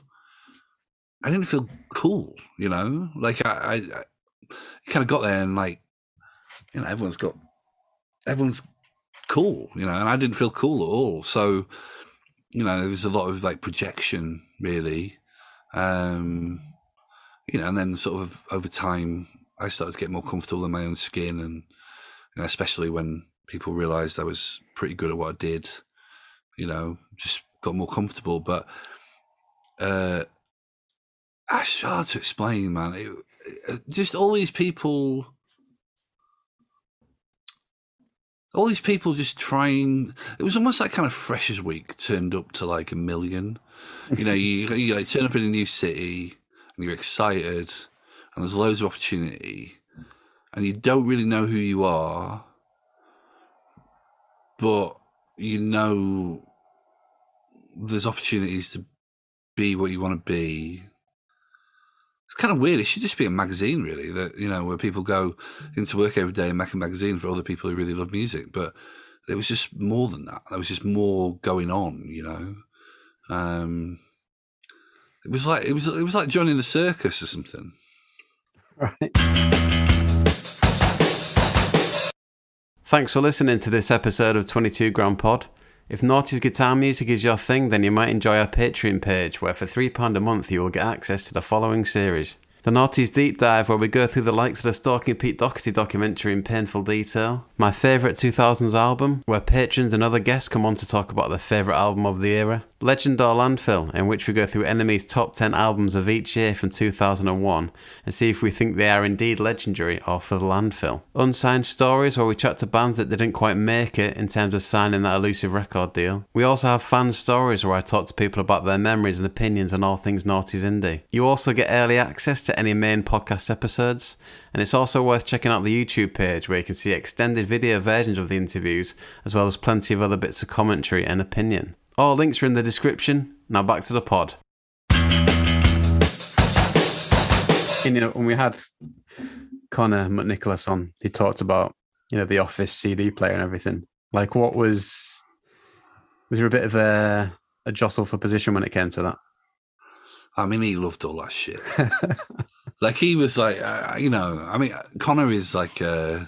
I didn't feel cool, you know, like I, I, I kind of got there and like, you know, everyone's got, everyone's cool, you know, and I didn't feel cool at all. So, you know, there was a lot of like projection, really, um, you know, and then sort of over time, I started to get more comfortable in my own skin, and you know, especially when people realised I was pretty good at what I did, you know, just got more comfortable. But uh, it's hard to explain, man. It, it, just all these people. All these people just trying. It was almost like kind of Freshers Week turned up to like a million. You know, you you like turn up in a new city and you're excited, and there's loads of opportunity, and you don't really know who you are, but you know there's opportunities to be what you want to be. It's kind of weird. It should just be a magazine, really, that, you know, where people go into work every day and make a magazine for other people who really love music. But there was just more than that. There was just more going on, you know. Um, it was like it was it was like joining the circus or something. Right. Thanks for listening to this episode of twenty-two Gram Pod. If noughties guitar music is your thing, then you might enjoy our Patreon page, where for three pounds a month you will get access to the following series. The Noughties Deep Dive, where we go through the likes of the Stalking Pete Doherty documentary in painful detail. My favourite two thousands album, where patrons and other guests come on to talk about their favourite album of the era. Legend or Landfill, in which we go through N M E's top ten albums of each year from two thousand one and see if we think they are indeed legendary or for the landfill. Unsigned Stories, where we chat to bands that didn't quite make it in terms of signing that elusive record deal. We also have Fan Stories, where I talk to people about their memories and opinions on all things noughties indie. You also get early access to any main podcast episodes, and it's also worth checking out the YouTube page, where you can see extended video versions of the interviews, as well as plenty of other bits of commentary and opinion. All links are in the description. Now back to the pod. And, you know, when we had Connor McNicholas on, he talked about, you know, the Office C D player and everything. Like, what was, was there a bit of a, a jostle for position when it came to that? I mean, he loved all that shit. Like, he was like, uh, you know, I mean, Connor is like, uh,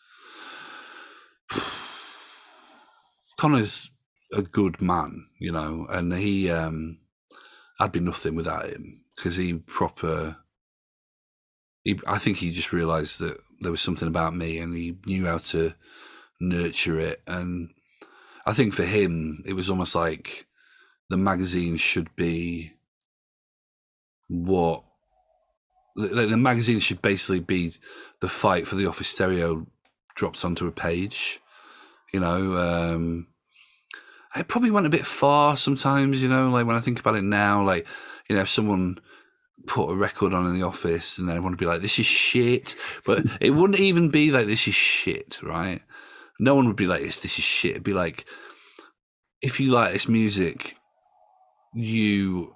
Connor's a good man, you know, and he, um, I'd be nothing without him because he proper, he, I think he just realised that there was something about me and he knew how to nurture it. And I think for him, it was almost like the magazine should be what, the, the magazine should basically be the fight for the Office Stereo dropped onto a page, you know. Um, it probably went a bit far sometimes, you know, like when I think about it now, like, you know, if someone put a record on in the Office and then everyone would be like, this is shit. But it wouldn't even be like, this is shit, right? No one would be like, this, this is shit. It'd be like, if you like this music, you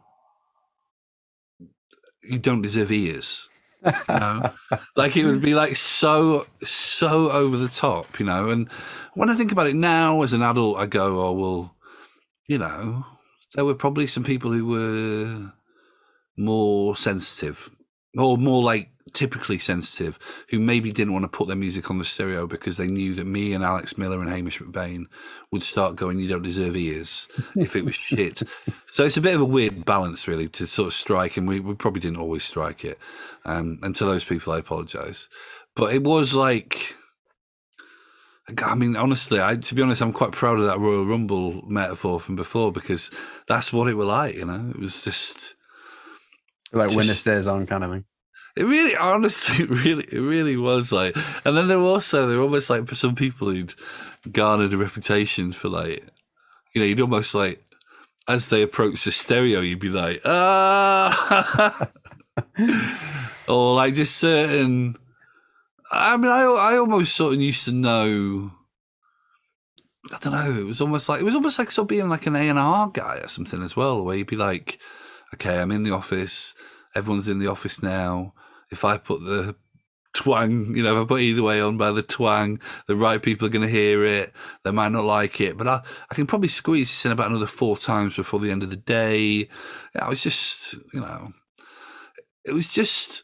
you don't deserve ears. You know? Like, it would be like so, so over the top, you know? And when I think about it now as an adult, I go, oh, well, you know, there were probably some people who were more sensitive or more like typically sensitive who maybe didn't want to put their music on the stereo because they knew that me and Alex Miller and Hamish McBain would start going, you don't deserve ears if it was shit. So it's a bit of a weird balance really to sort of strike, and we, we probably didn't always strike it. Um, and to those people, I apologise. But it was like, I mean, honestly, I, to be honest, I'm quite proud of that Royal Rumble metaphor from before because that's what it was like, you know? It was just... Like just, winner stays on kind of thing. It really, honestly, it really, it really was like. And then there were also, there were almost like some people who'd garnered a reputation for like, you know, you'd almost like, as they approach the stereo, you'd be like, ah, or like just certain. I mean, I, I almost sort of used to know. I don't know. It was almost like it was almost like sort of being like an A and R guy or something as well, where you'd be like, okay, I'm in the office. Everyone's in the office now. If I put the twang, you know, if I put Either Way on by the twang, the right people are going to hear it. They might not like it, but I, I can probably squeeze this in about another four times before the end of the day. Yeah, I was just, you know, it was just,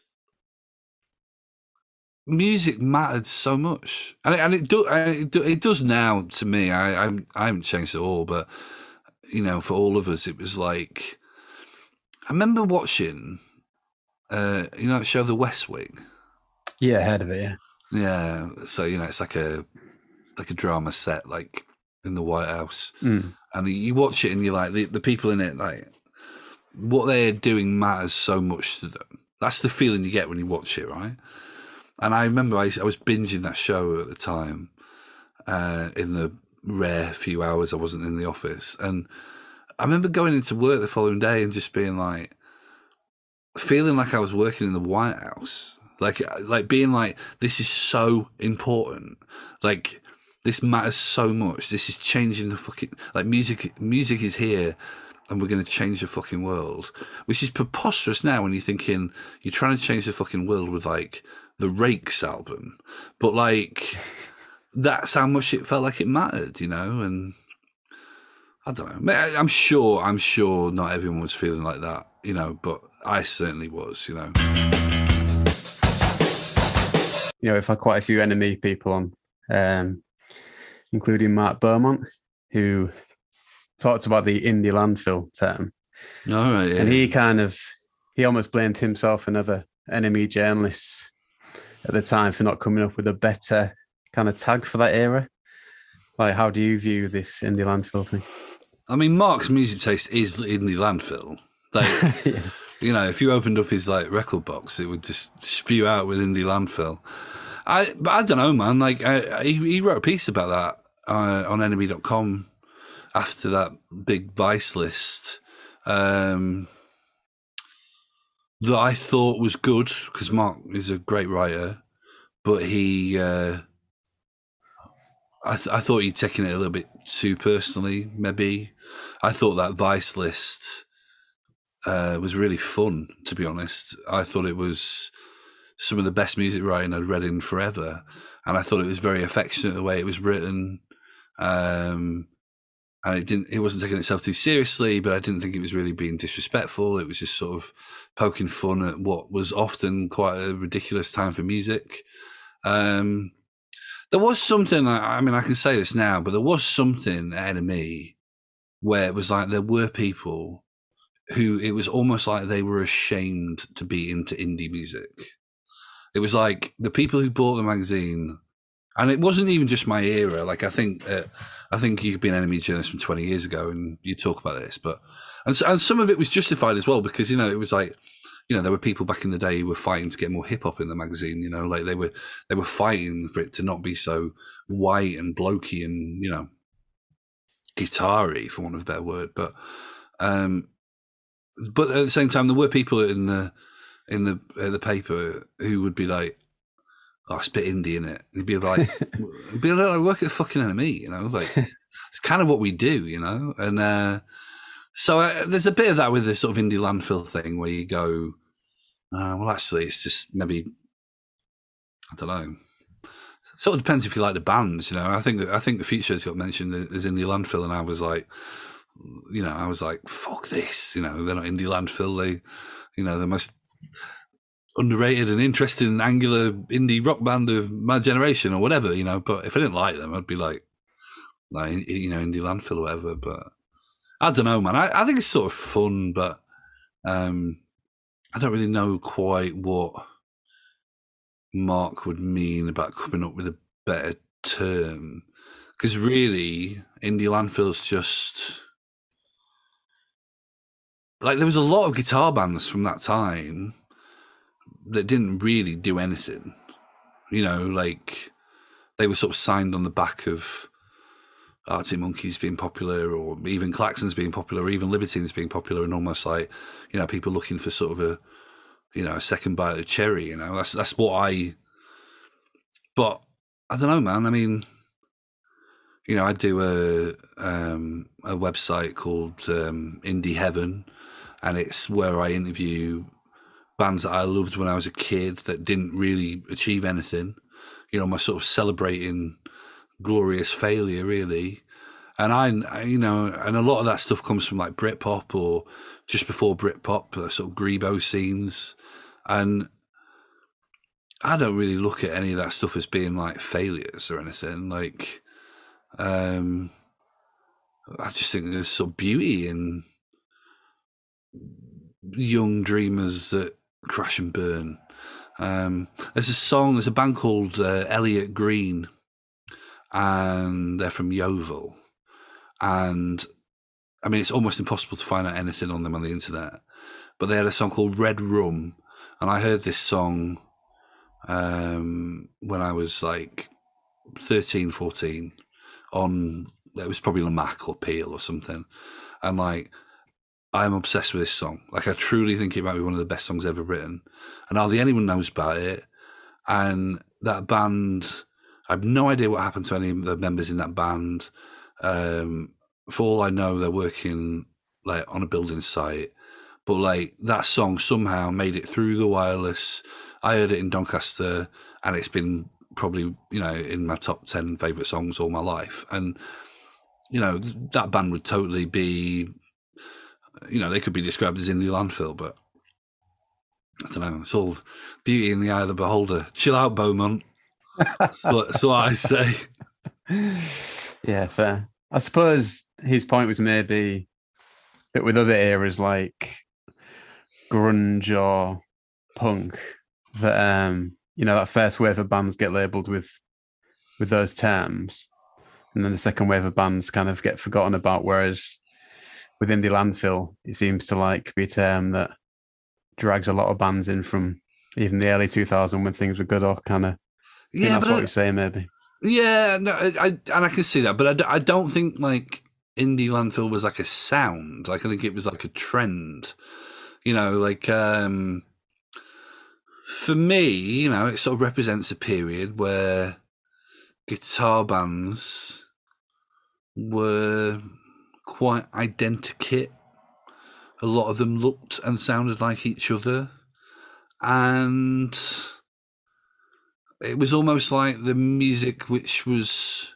music mattered so much. And it, and it, do, and it, do, it does now to me. I, I, I haven't changed at all, but, you know, for all of us, it was like, I remember watching, uh, you know, that show The West Wing. Yeah, I heard of it. Yeah, yeah. So you know, it's like a like a drama set, like in the White House, mm. and you watch it, and you're like, the the people in it, like what they're doing matters so much to them. That's the feeling you get when you watch it, right? And I remember I, I was binging that show at the time, uh, in the rare few hours I wasn't in the office, and I remember going into work the following day and just being like, feeling like I was working in the White House, like, like being like, this is so important. Like, this matters so much. This is changing the fucking, like, music, music is here and we're going to change the fucking world, which is preposterous now when you're thinking you're trying to change the fucking world with like the Rakes album. But like, that's how much it felt like it mattered, you know? And I don't know. I'm sure. I'm sure not everyone was feeling like that, you know. But I certainly was, you know. You know, we've had quite a few N M E people on, um, including Mark Beaumont, who talked about the indie landfill term. All right, yeah. And he kind of, he almost blamed himself and other N M E journalists at the time for not coming up with a better kind of tag for that era. Like, how do you view this indie landfill thing? I mean, Mark's music taste is indie landfill. Like, yeah. You know, if you opened up his like record box, it would just spew out with indie landfill. I, but I don't know, man. Like, I, he, he wrote a piece about that uh, on N M E dot com after that big Vice list um, that I thought was good because Mark is a great writer, but he. Uh, I, th- I thought he'd taken it a little bit too personally, maybe. I thought that Vice list uh, was really fun, to be honest. I thought it was some of the best music writing I'd read in forever. And I thought it was very affectionate the way it was written. Um, and it didn't, it wasn't taking itself too seriously, but I didn't think it was really being disrespectful. It was just sort of poking fun at what was often quite a ridiculous time for music. Um, there was something, I mean, I can say this now, but there was something at N M E where it was like there were people who it was almost like they were ashamed to be into indie music. It was like the people who bought the magazine, and it wasn't even just my era. Like I think, uh, I think you could be an N M E journalist from twenty years ago, and you talk about this. But and and some of it was justified as well because you know it was like, you know, there were people back in the day who were fighting to get more hip hop in the magazine. You know, like they were they were fighting for it to not be so white and blokey and you know, guitar-y, for want of a better word. But um, but at the same time, there were people in the in the uh, the paper who would be like, "Oh, it's a bit indie, innit?" He'd be like, it'd be like, "Work at fucking N M E," you know, like it's kind of what we do, you know. And uh, so uh, there's a bit of that with this sort of indie landfill thing where you go, uh, "Well, actually, it's just maybe I don't know." It sort of depends if you like the bands, you know. I think that I think the Futures got mentioned as indie landfill, and I was like, you know, I was like, "Fuck this," you know. They're not indie landfill. They, you know, the most underrated and interesting angular indie rock band of my generation or whatever, you know. But if I didn't like them, I'd be like, like you know, indie landfill or whatever. But I don't know, man. I, I think it's sort of fun, but um, I don't really know quite what Mark would mean about coming up with a better term. Because really, indie landfill's just like there was a lot of guitar bands from that time that didn't really do anything. You know, like they were sort of signed on the back of Arctic Monkeys being popular, or even Klaxons being popular, or even Libertines being popular, and almost like, you know, people looking for sort of a, you know, a second bite of the cherry. You know, that's that's what I. But I don't know, man. I mean, you know, I do a um, a website called um, Indie Heaven, and it's where I interview bands that I loved when I was a kid that didn't really achieve anything. You know, my sort of celebrating glorious failure, really. And I, you know, and a lot of that stuff comes from like Britpop or just before Britpop, uh, sort of Grebo scenes. And I don't really look at any of that stuff as being like failures or anything. Like, um, I just think there's sort of beauty in young dreamers that crash and burn. Um, there's a song, there's a band called uh, Elliot Green, and they're from Yeovil. And I mean, it's almost impossible to find out anything on them on the internet. But they had a song called Red Rum, and I heard this song um, when I was like thirteen, fourteen on, it was probably on Mac or Peel or something. And like, I'm obsessed with this song. Like, I truly think it might be one of the best songs ever written. And hardly anyone knows about it. And that band, I have no idea what happened to any of the members in that band. Um, for all I know, they're working like on a building site. But like that song somehow made it through the wireless. I heard it in Doncaster, and it's been probably, you know, in my top ten favourite songs all my life. And, you know, that band would totally be, you know, they could be described as indie landfill, but I don't know. It's all beauty in the eye of the beholder. Chill out, Beaumont. That's what, that's what I say. Yeah, fair. I suppose his point was maybe that with other eras like grunge or punk, that um, you know, that first wave of bands get labelled with with those terms, and then the second wave of bands kind of get forgotten about. Whereas with indie landfill, it seems to like be a term that drags a lot of bands in from even the early two thousands when things were good, or kind of. Yeah, that's what I, you're saying, maybe. Yeah, no, I, and I can see that, but I, I don't think like indie landfill was like a sound. Like I think it was like a trend. You know, like um, for me, you know, it sort of represents a period where guitar bands were quite identikit a lot of them looked and sounded like each other, and it was almost like the music which was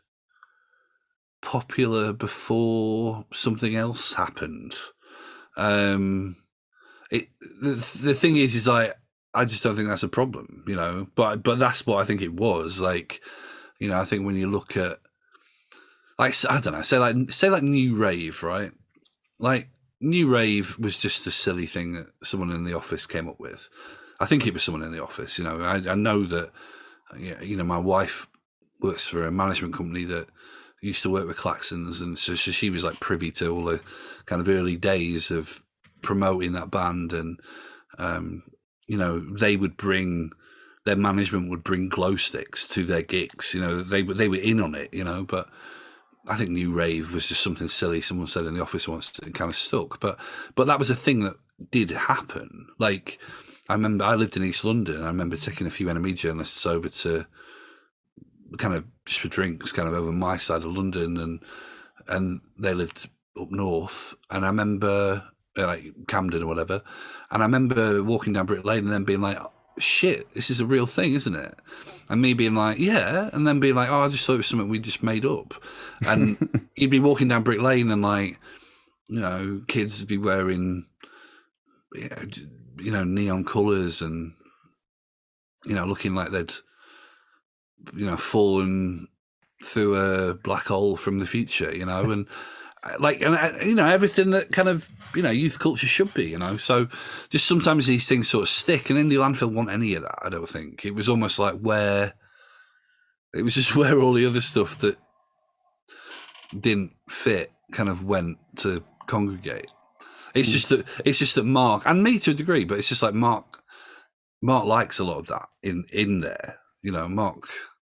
popular before something else happened. Um, it the, the thing is, is like I just don't think that's a problem, you know. But but that's what I think it was. Like, you know, I think when you look at, like, I don't know, say like say like new rave, right? Like new rave was just a silly thing that someone in the office came up with. I think it was someone in the office. You know, I, I know that. You know, my wife works for a management company that used to work with Klaxons, and so she was like privy to all the kind of early days of promoting that band, and um, you know, they would bring their management would bring glow sticks to their gigs. You know, they they were in on it. You know, but I think new rave was just something silly someone said in the office once and kind of stuck. But but that was a thing that did happen. Like, I remember I lived in East London. I remember taking a few N M E journalists over to kind of just for drinks, kind of over my side of London, and and they lived up north. And I remember like Camden or whatever. And I remember walking down Brick Lane and then being like, "Shit, this is a real thing, isn't it?" And me being like, "Yeah," and then being like, "Oh, I just thought it was something we just made up." And you'd be walking down Brick Lane and like, you know, kids would be wearing, you know, you know, neon colours and, you know, looking like they'd, you know, fallen through a black hole from the future, you know, and like, and you know, everything that kind of, you know, youth culture should be, you know. So just sometimes these things sort of stick, and Indie Landfill want any of that. I don't think it was almost like where it was just where all the other stuff that didn't fit kind of went to congregate. It's mm. just that it's just that Mark, and me to a degree, but it's just like Mark. Mark likes a lot of that in in there, you know. Mark,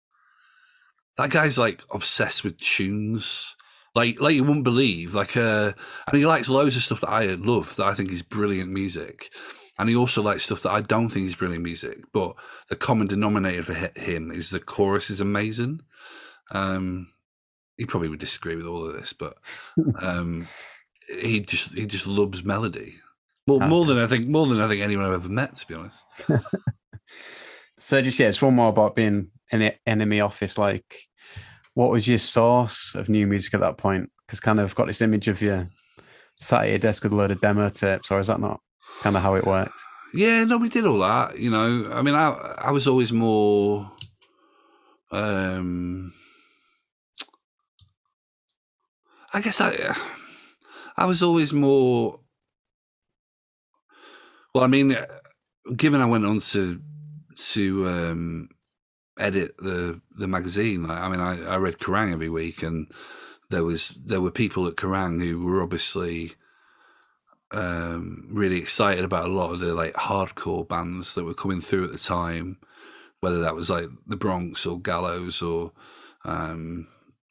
that guy's like obsessed with tunes, like like you wouldn't believe. Like, uh, and he likes loads of stuff that I love, that I think is brilliant music, and he also likes stuff that I don't think is brilliant music. But the common denominator for him is the chorus is amazing. Um, he probably would disagree with all of this, but um, he just he just loves melody. More, okay. more than I think, more than I think anyone I've ever met, to be honest. So just yeah, it's one more about being in an N M E office. Like, what was your source of new music at that point? Because kind of got this image of you sat at your desk with a load of demo tapes, or is that not kind of how it worked? Yeah, no, we did all that. You know, I mean, I I was always more. Um, I guess I I was always more. Well, I mean, given I went on to to um, edit the the magazine, like, I mean, I, I read Kerrang every week, and there was there were people at Kerrang who were obviously um, really excited about a lot of the like hardcore bands that were coming through at the time, whether that was like the Bronx or Gallows or um,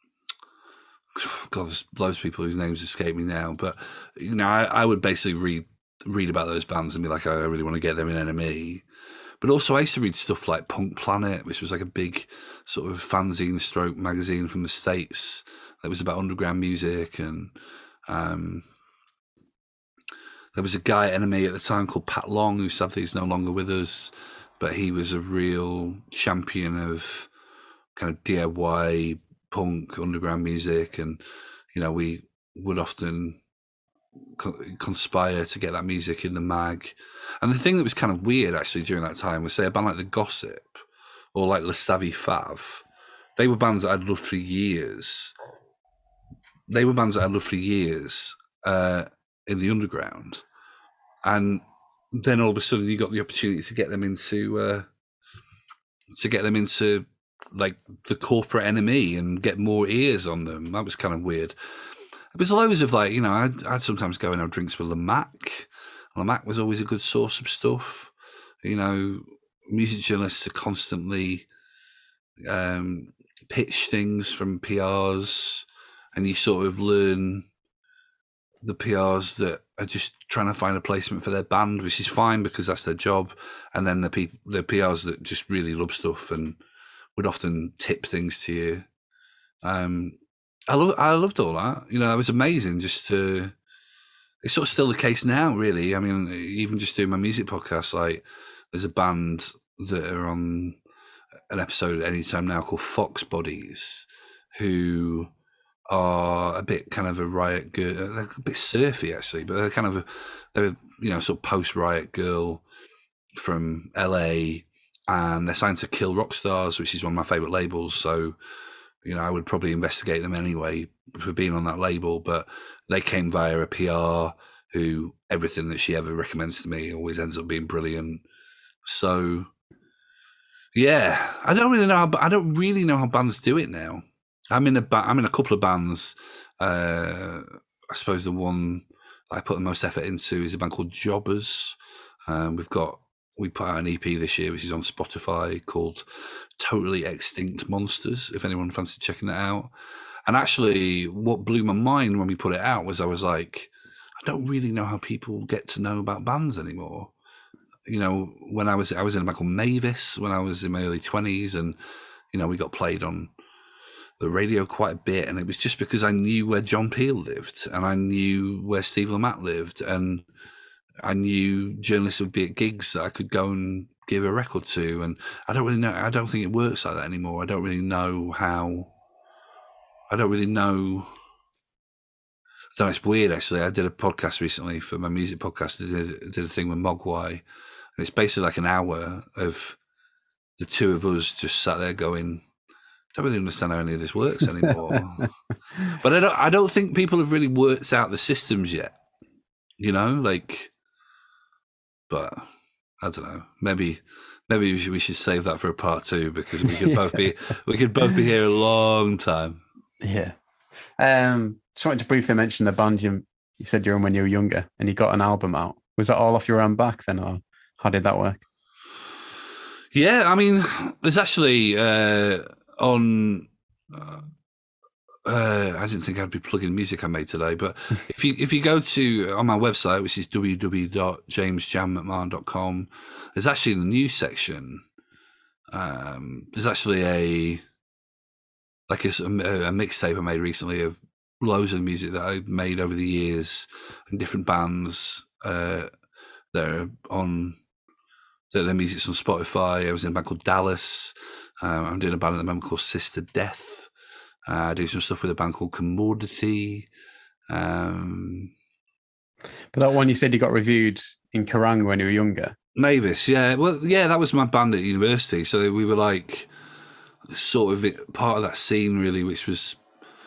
God, there's loads of people whose names escape me now, but you know, I, I would basically read. read about those bands and be like, oh, I really want to get them in N M E. But also I used to read stuff like Punk Planet, which was like a big sort of fanzine stroke magazine from the States that was about underground music. And um, there was a guy at N M E at the time called Pat Long, who sadly is no longer with us, but he was a real champion of kind of D I Y punk underground music. And, you know, we would often conspire to get that music in the mag. And the thing that was kind of weird actually during that time was, say, a band like The Gossip or like Le Savy Fav. They were bands that I'd loved for years. They were bands that I'd loved for years uh, in the underground. And then all of a sudden you got the opportunity to get them into uh, to get them into like the corporate N M E and get more ears on them. That was kind of weird. There's loads of like, you know, I'd, I'd sometimes go and have drinks with Lamac. Lamac was always a good source of stuff. You know, music journalists are constantly um, pitch things from P Rs, and you sort of learn the P Rs that are just trying to find a placement for their band, which is fine because that's their job. And then the people, the P Rs that just really love stuff and would often tip things to you. Um, I love, I loved all that. You know, it was amazing just to. it's sort of still the case now, really. I mean, even just doing my music podcast, like there's a band that are on an episode at any time now called Fox Bodies, who are a bit kind of a Riot Girl. They're a bit surfy actually, but they're kind of a, they're you know sort of post Riot Girl from L A, and they're signed to Kill Rock Stars, which is one of my favorite labels. So you know I would probably investigate them anyway for being on that label, but they came via a P R who everything that she ever recommends to me always ends up being brilliant. So yeah, I don't really know how I don't really know how bands do it now. I'm in a ba- I'm in a couple of bands. Uh, I suppose the one I put the most effort into is a band called Jobbers. Um, we've got we put out an E P this year, which is on Spotify, called Totally Extinct Monsters. If anyone fancies checking that out. And actually, what blew my mind when we put it out was I was like, I don't really know how people get to know about bands anymore. You know, when I was I was in a band called Mavis when I was in my early twenties, and you know we got played on the radio quite a bit, and it was just because I knew where John Peel lived, and I knew where Steve Lamacq lived, and I knew journalists would be at gigs that I could go and give a record to. And I don't really know. I don't think it works like that anymore. I don't really know how. I don't really know. I don't know, it's weird actually. I did a podcast recently for my music podcast. I did, did a thing with Mogwai, and it's basically like an hour of the two of us just sat there going, don't really understand how any of this works anymore. But I don't I don't think people have really worked out the systems yet. You know, like, but I don't know. Maybe maybe we should, we should save that for a part two, because we could both be we could both be here a long time. Yeah. Um just wanted to briefly mention the band you you said you're in when you were younger, and you got an album out. Was that all off your own back then, or how did that work? Yeah, I mean, there's actually uh on uh, uh, I didn't think I'd be plugging music I made today, but if you if you go to on my website, which is w w w dot james jan mcmahon dot com, there's actually in the news section, um, there's actually a like a, a mixtape I made recently of loads of music that I made over the years and different bands uh, that are on that their music's on Spotify. I was in a band called Dallas. Uh, I'm doing a band at the moment called Sister Death. Uh, I do some stuff with a band called Commodity. Um, but that one you said you got reviewed in Kerrang when you were younger. Mavis, yeah. Well, yeah, that was my band at university. So we were like sort of part of that scene, really, which was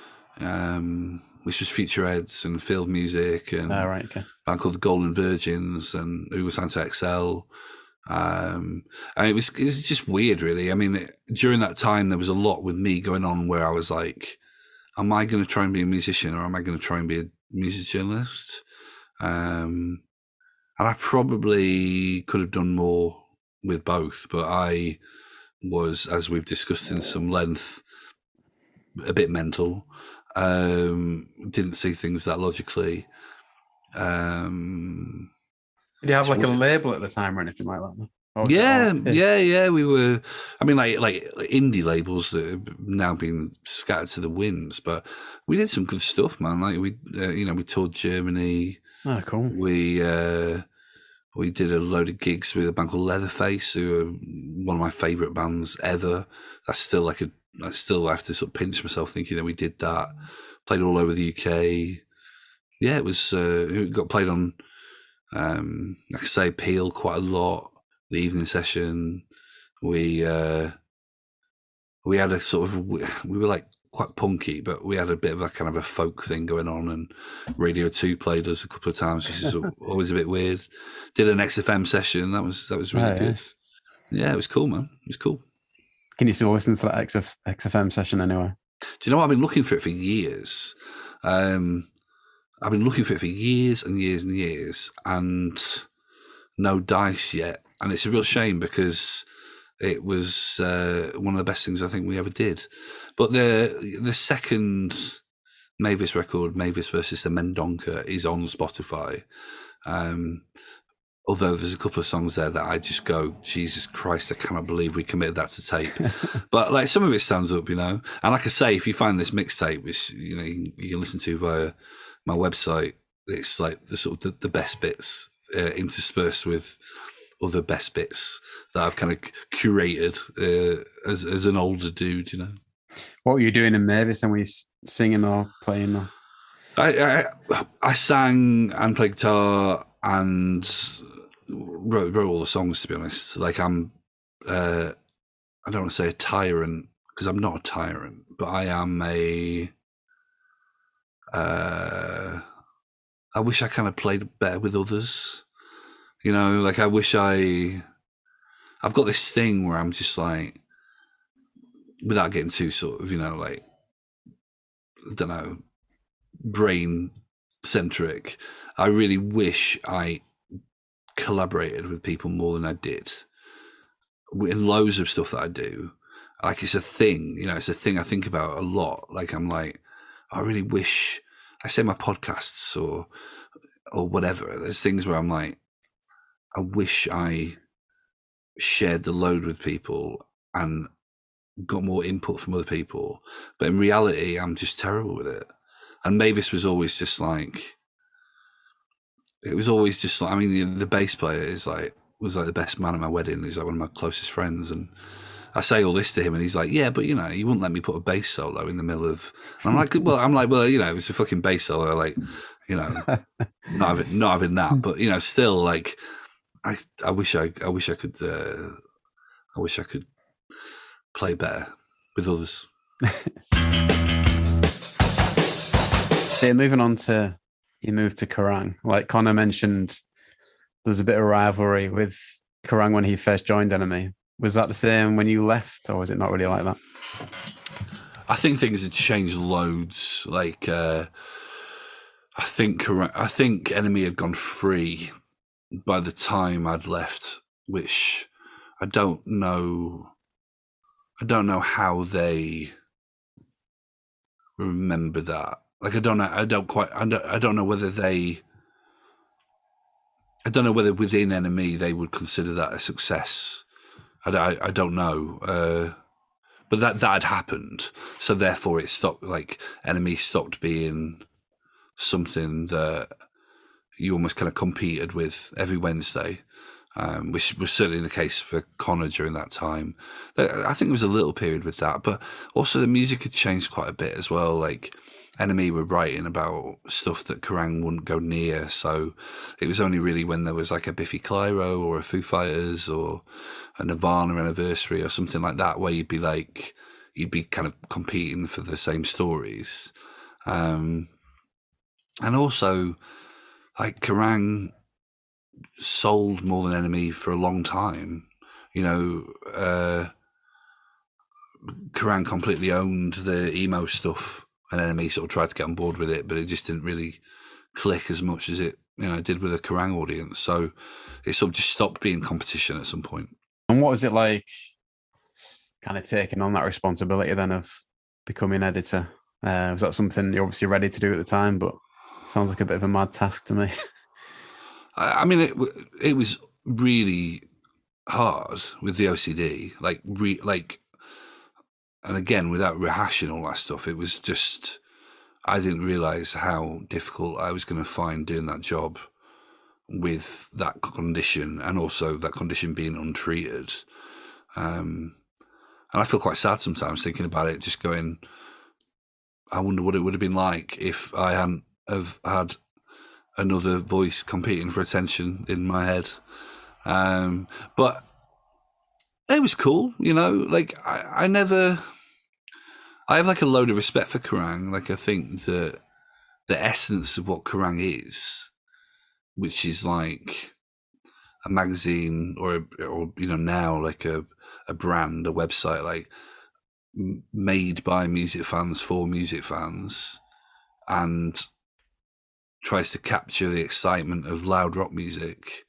um, which was Futureheads and field music, and oh, right, okay. a band called the Golden Virgins, and who was signed to X L. Um, and it was it was just weird, really. I mean, it, during that time, there was a lot with me going on where I was like, am I going to try and be a musician, or am I going to try and be a music journalist? Um, and I probably could have done more with both, but I was, as we've discussed in some length, a bit mental. Um, didn't see things that logically. Um, Did you have like a label at the time or anything like that? Or yeah, yeah, yeah. We were, I mean, like like indie labels that have now been scattered to the winds, but we did some good stuff, man. Like we, uh, you know, we toured Germany. Oh, cool. We uh, we did a load of gigs with a band called Leatherface, who are one of my favourite bands ever. That's still like a, I still have to sort of pinch myself thinking that we did that. Played all over the U K. Yeah, it was. Uh, it got played on. Um, like I say, Peel quite a lot. The evening session, we uh, we had a sort of we were like quite punky, but we had a bit of a kind of a folk thing going on, and Radio Two played us a couple of times, which is always a bit weird. Did an X F M session, that was that was really oh, good. Yes. Yeah, it was cool, man. It was cool. Can you still listen to that X F, X F M session anyway? Do you know what? I've been looking for it for years. Um, I've been looking for it for years and years and years, and no dice yet. And it's a real shame because it was uh, one of the best things I think we ever did. But the the second Mavis record, Mavis versus the Mendonca, is on Spotify. Um, although there's a couple of songs there that I just go, Jesus Christ, I cannot believe we committed that to tape. But like some of it stands up, you know. And like I say, if you find this mixtape, which you know you can, you can listen to via my website, it's like the sort of the, the best bits uh, interspersed with other best bits that I've kind of curated uh, as as an older dude, you know. What were you doing in Mavis? And were you singing or playing? Or? I, I I sang and played guitar and wrote, wrote all the songs. To be honest, like I'm, uh, I don't want to say a tyrant because I'm not a tyrant, but I am a. Uh, I wish I kind of played better with others. You know, like I wish I. I've got this thing where I'm just like, without getting too sort of, you know, like, I don't know, brain centric. I really wish I collaborated with people more than I did in loads of stuff that I do. Like it's a thing, you know, it's a thing I think about a lot. Like I'm like, I really wish I say my podcasts or or whatever. There's things where I'm like, I wish I shared the load with people and got more input from other people. But in reality, I'm just terrible with it. And Mavis was always just like, it was always just like, I mean, the, the bass player is like, was like the best man at my wedding. He's like one of my closest friends. And I say all this to him and he's like, yeah, but you know, you wouldn't let me put a bass solo in the middle of, and I'm like, well, I'm like, well, you know, it's a fucking bass solo. Like, you know, not having, not having that, but you know, still like, I, I wish I, I wish I could, uh, I wish I could play better with others. So moving on to, you moved to Kerrang. Like Connor mentioned, there's a bit of rivalry with Kerrang when he first joined Enemy. Was that the same when you left, or was it not really like that? I think things had changed loads. Like, uh, I think Kerrang, I think Enemy had gone free by the time I'd left, which I don't know. I don't know how they remember that. Like, I don't know. I don't quite. I don't. I don't know whether they. I don't know whether within Enemy they would consider that a success. I, I, I don't know. Uh, but that that had happened, so therefore it stopped. Like Enemy stopped being something that you almost kind of competed with every Wednesday, um, which was certainly the case for Connor during that time. I think there was a little period with that, but also the music had changed quite a bit as well. Like Enemy were writing about stuff that Kerrang wouldn't go near, so it was only really when there was like a Biffy Clyro or a Foo Fighters or a Nirvana anniversary or something like that where you'd be like, you'd be kind of competing for the same stories. Um, and also, like Kerrang sold more than Enemy for a long time. You know, uh, Kerrang completely owned the emo stuff, and Enemy sort of tried to get on board with it, but it just didn't really click as much as it, you know, did with the Kerrang audience. So it sort of just stopped being competition at some point. And what was it like, kind of taking on that responsibility then of becoming editor? Uh, was that something you're obviously ready to do at the time, but sounds like a bit of a mad task to me. I mean, it it was really hard with the O C D, like re, like, and again without rehashing all that stuff, it was just I didn't realize how difficult I was going to find doing that job with that condition, and also that condition being untreated. Um, and I feel quite sad sometimes thinking about it, just going, I wonder what it would have been like if I hadn't have had another voice competing for attention in my head. Um, but it was cool, you know, like I, I never, I have like a load of respect for Kerrang. Like I think that the essence of what Kerrang is, which is like a magazine or, or you know, now like a, a brand, a website, like made by music fans for music fans, and tries to capture the excitement of loud rock music.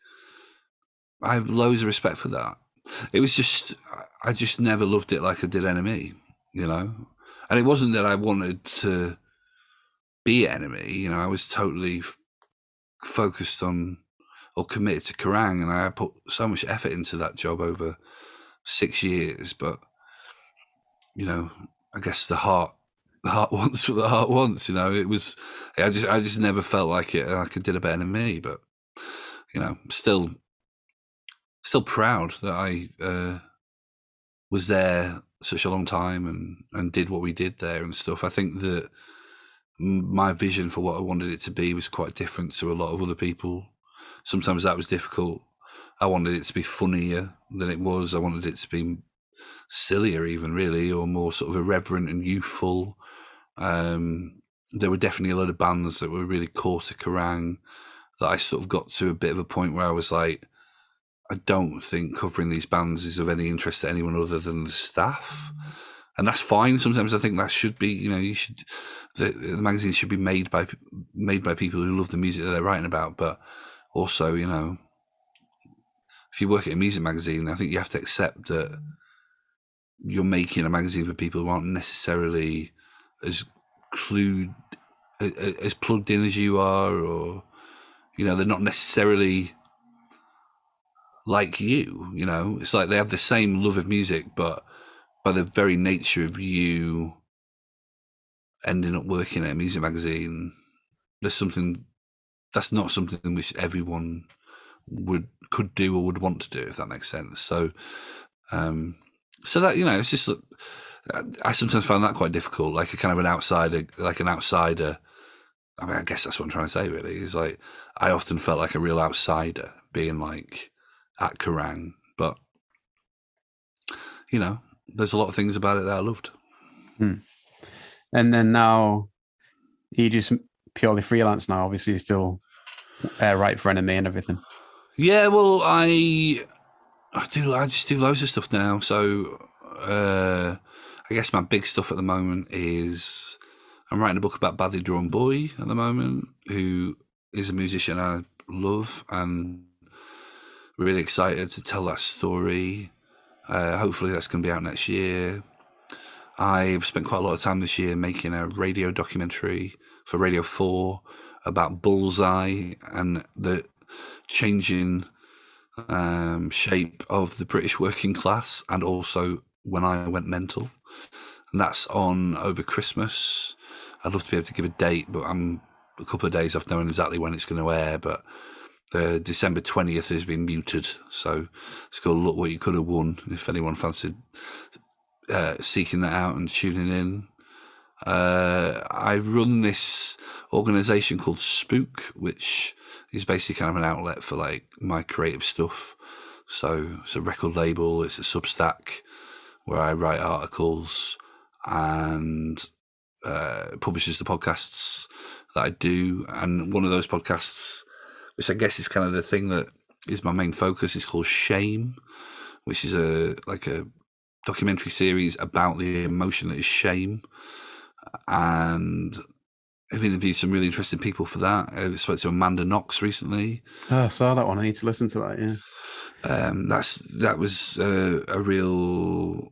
I have loads of respect for that. It was just, I just never loved it like I did Enemy, you know? And it wasn't that I wanted to be Enemy, you know, I was totally f- focused on or committed to Kerrang, and I put so much effort into that job over six years. But, you know, I guess the heart the heart wants what the heart wants. You know, it was. I just, I just never felt like it. Like I did it better than me, but you know, still, still proud that I uh, was there such a long time and and did what we did there and stuff. I think that my vision for what I wanted it to be was quite different to a lot of other people. Sometimes that was difficult. I wanted it to be funnier than it was. I wanted it to be sillier even, really, or more sort of irreverent and youthful. Um, there were definitely a lot of bands that were really core to Kerrang that I sort of got to a bit of a point where I was like, I don't think covering these bands is of any interest to anyone other than the staff. And that's fine. Sometimes I think that should be, you know, you should, the, the magazine should be made by made by people who love the music that they're writing about. But also, you know, if you work at a music magazine, I think you have to accept that you're making a magazine for people who aren't necessarily as clued, as plugged in as you are, or, you know, they're not necessarily like you. You know, it's like they have the same love of music, but by the very nature of you ending up working at a music magazine, there's something that's not something which everyone would could do or would want to do, if that makes sense. So, um, so that, you know, it's just, I sometimes find that quite difficult, like a kind of an outsider, like an outsider. I mean, I guess that's what I'm trying to say, really, is like, I often felt like a real outsider being like at Kerrang, but, you know, there's a lot of things about it that I loved. Hmm. And then now you just purely freelance now, obviously you still uh, write for N M E and everything. Yeah, well, I I do I just do loads of stuff now. So uh, I guess my big stuff at the moment is I'm writing a book about Badly Drawn Boy at the moment, who is a musician I love, and really excited to tell that story. Uh, hopefully that's going to be out next year. I've spent quite a lot of time this year making a radio documentary for Radio four about Bullseye and the changing um, shape of the British working class, and also when I went mental. And that's on over Christmas. I'd love to be able to give a date, but I'm a couple of days off knowing exactly when it's going to air. But the December twentieth has been muted, so it's called Look What You Could Have Won, if anyone fancied uh, seeking that out and tuning in. Uh, I run this organisation called Spook, which is basically kind of an outlet for like my creative stuff. So it's a record label, it's a Substack where I write articles and uh, publishes the podcasts that I do. And one of those podcasts, which I guess is kind of the thing that is my main focus, is called Shame, which is a like a documentary series about the emotion that is shame. And I've interviewed some really interesting people for that. I spoke to Amanda Knox recently. Oh, I saw that one. I need to listen to that. Yeah, um, that's that was uh, a real.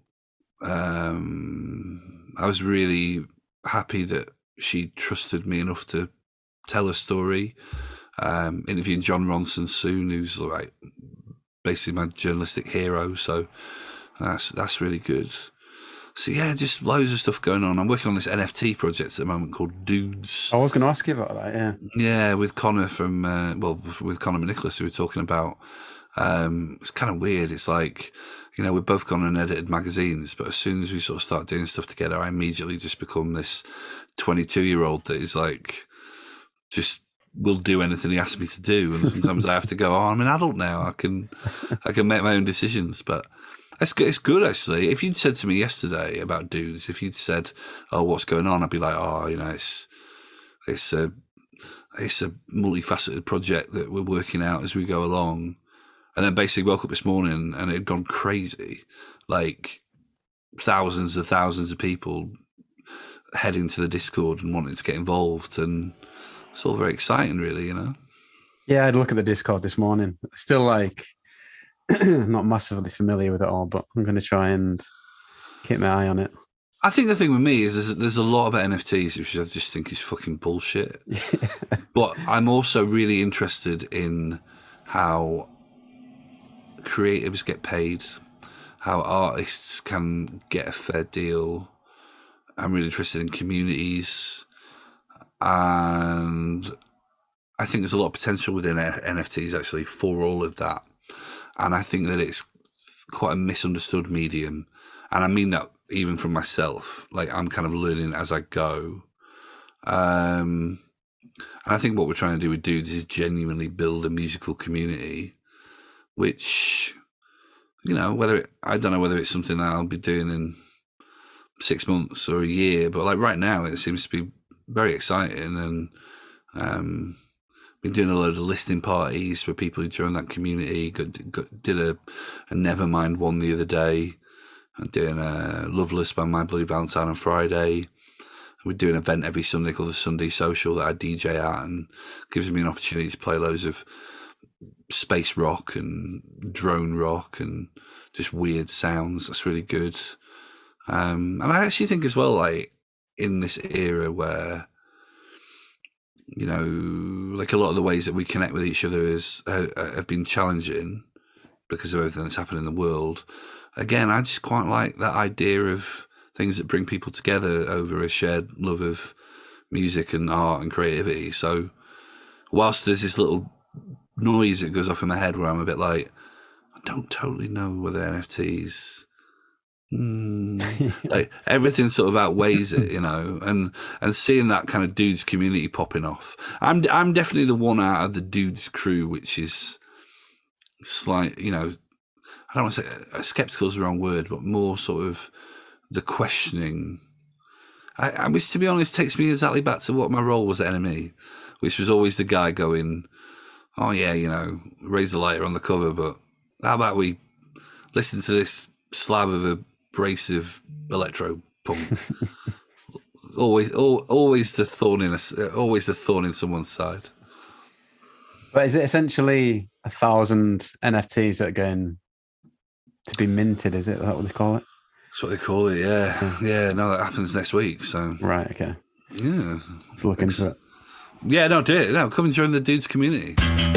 Um, I was really happy that she trusted me enough to tell a story. Um, interviewing John Ronson soon, who's like basically my journalistic hero. So that's that's really good. So yeah, just loads of stuff going on. I'm working on this N F T project at the moment called Dudes. I was going to ask you about that. Yeah, yeah, with Connor from uh, well, with Connor McNicholas, who we were talking about. Um, it's kind of weird. It's like, you know, we've both gone and edited magazines, but as soon as we sort of start doing stuff together, I immediately just become this twenty-two year old that is like, just will do anything he asks me to do. And sometimes I have to go, oh, I'm an adult now. I can, I can make my own decisions. But it's good. It's good, actually. If you'd said to me yesterday about Dudes, if you'd said, oh, what's going on? I'd be like, oh, you know, it's, it's a, it's a multifaceted project that we're working out as we go along. And then basically woke up this morning and it had gone crazy. Like thousands and thousands of people heading to the Discord and wanting to get involved. And it's all very exciting, really, you know? Yeah, I had a look at the Discord this morning. Still like, not massively familiar with it all, but I'm going to try and keep my eye on it. I think the thing with me is there's, there's a lot about N F Ts, which I just think is fucking bullshit. But I'm also really interested in how creatives get paid, how artists can get a fair deal, I'm really interested in communities, and I think there's a lot of potential within N F Ts actually for all of that. And I think that it's quite a misunderstood medium. And I mean that even from myself. Like, I'm kind of learning as I go. Um, and I think what we're trying to do with Dudes is genuinely build a musical community, which, you know, whether it, I don't know whether it's something that I'll be doing in six months or a year, but like right now it seems to be very exciting. And um, been doing a load of listening parties for people who join that community. Got, got, did a, a Nevermind one the other day. I'm doing a Loveless by My Bloody Valentine on Friday. We do an event every Sunday called the Sunday Social that I D J at, and gives me an opportunity to play loads of space rock and drone rock and just weird sounds. That's really good. Um, and I actually think as well, like in this era where, you know, like a lot of the ways that we connect with each other is uh, have been challenging because of everything that's happened in the world. Again, I just quite like that idea of things that bring people together over a shared love of music and art and creativity. So whilst there's this little noise that goes off in my head where I'm a bit like, I don't totally know whether N F Ts... Mm, like everything sort of outweighs it, you know, and and seeing that kind of Dudes community popping off. I'm I'm definitely the one out of the Dudes crew which is slight, you know, I don't want to say skeptical is the wrong word, but more sort of the questioning. I, I which, to be honest, takes me exactly back to what my role was at N M E, which was always the guy going, "Oh yeah, you know, raise the lighter on the cover, but how about we listen to this slab of a abrasive electro punk." always, al- always the thorn in a, always the thorn in someone's side. But is it essentially a thousand N F Ts that are going to be minted? Is it? Is that what they call it? That's what they call it. Yeah, yeah. No, that happens next week. So right, okay. Yeah, let's look Ex- into it. Yeah, no, do it. No, come and join the Dudes community.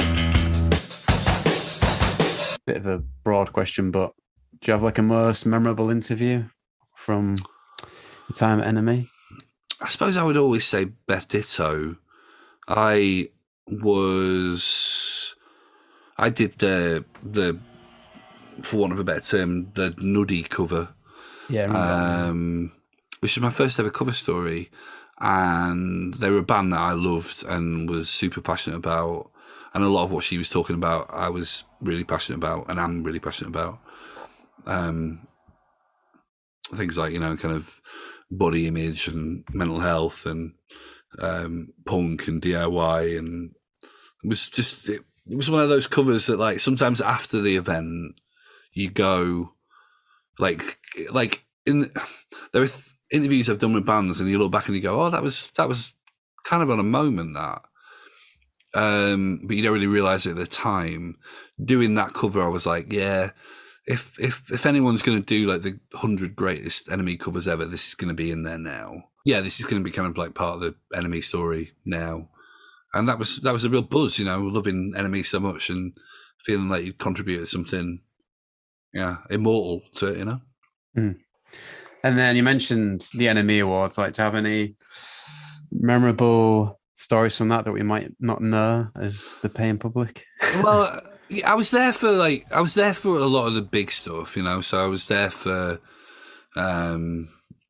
Bit of a broad question, but do you have like a most memorable interview from the time at N M E? I suppose I would always say Beth Ditto. I was, I did the, the for want of a better term, the Nuddy cover. Yeah, I remember um, which was my first ever cover story. And they were a band that I loved and was super passionate about. And a lot of what she was talking about, I was really passionate about and am really passionate about. Um, things like, you know, kind of body image and mental health and um, punk and D I Y. And it was just, it, it was one of those covers that, like, sometimes after the event, you go, like, like in, there are th- interviews I've done with bands and you look back and you go, oh, that was, that was kind of on a moment that, um, but you don't really realize it at the time. Doing that cover, I was like, yeah, if if if anyone's going to do like the hundred greatest N M E covers ever, this is going to be in there now. Yeah, this is going to be kind of like part of the N M E story now. And that was that was a real buzz, you know, loving N M E so much and feeling like you contributed something, yeah, immortal to it, you know. Mm. And then you mentioned the N M E Awards. Like, do you have any memorable stories from that that we might not know as the paying public? Well, I was there for like I was there for a lot of the big stuff, you know. So I was there for, um,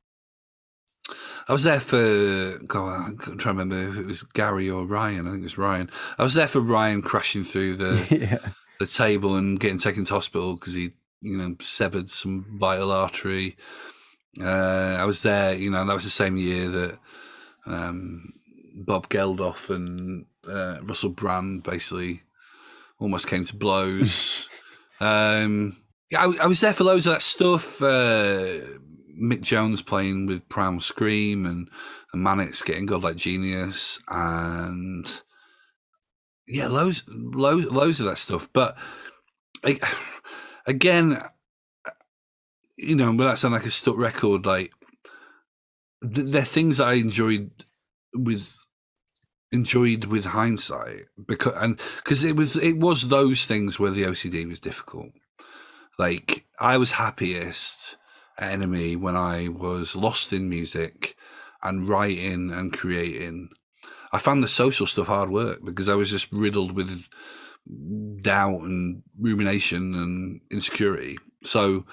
I was there for. God, I'm trying to remember if it was Gary or Ryan. I think it was Ryan. I was there for Ryan crashing through the yeah. the table and getting taken to hospital because he, you know, severed some vital artery. Uh, I was there, you know. That was the same year that um, Bob Geldof and uh, Russell Brand basically almost came to blows. um, I, I was there for loads of that stuff. Uh, Mick Jones playing with Primal Scream and, and Mannix getting God Like Genius and yeah, loads, loads, loads of that stuff. But I, again, you know, without sounding like a stuck record, like th- they're things that I enjoyed with. enjoyed with hindsight because and because it was it was those things where the O C D was difficult. Like I was happiest at Enemy when I was lost in music and writing and creating. I found the social stuff hard work because I was just riddled with doubt and rumination and insecurity. So,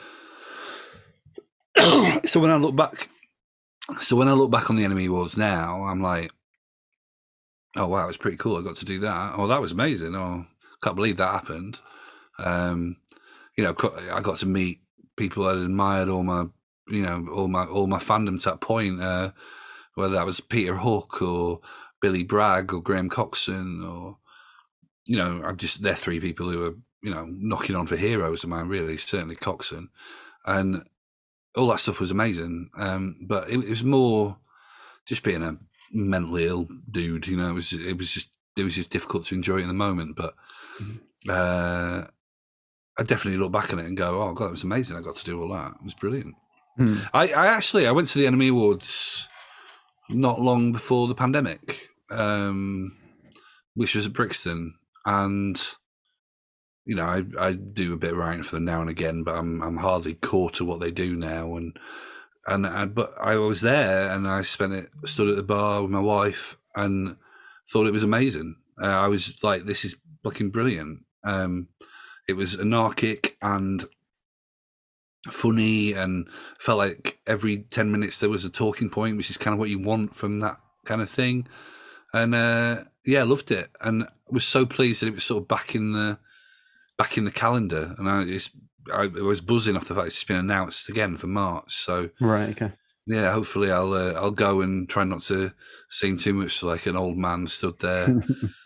so when I look back, so when I look back on the Enemy Awards now, I'm like, oh wow, it was pretty cool. I got to do that. Oh, that was amazing. Oh, can't believe that happened. Um, you know, I got to meet people I'd admired all my, you know, all my all my fandom to that point. Uh, whether that was Peter Hook or Billy Bragg or Graham Coxon, or you know, I'm just they're three people who are you know knocking on for heroes of mine. Really, certainly Coxon, and all that stuff was amazing. Um, but it, it was more just being a mentally ill dude. You know, it was it was just it was just difficult to enjoy it in the moment. But uh, I definitely look back on it and go, "Oh God, that was amazing! I got to do all that. It was brilliant." Hmm. I, I actually I went to the Enemy Awards not long before the pandemic, um, which was at Brixton, and you know I, I do a bit of writing for them now and again, but I'm I'm hardly core to what they do now, and and I, but I was there and I spent it stood at the bar with my wife and thought it was amazing. Uh, I was like, this is fucking brilliant. Um, it was anarchic and funny and felt like every ten minutes there was a talking point, which is kind of what you want from that kind of thing. And uh yeah, loved it, and was so pleased that it was sort of back in the back in the calendar. And I it's I was buzzing off the fact it's just been announced again for March. So right, okay, yeah, hopefully I'll uh, I'll go and try not to seem too much like an old man stood there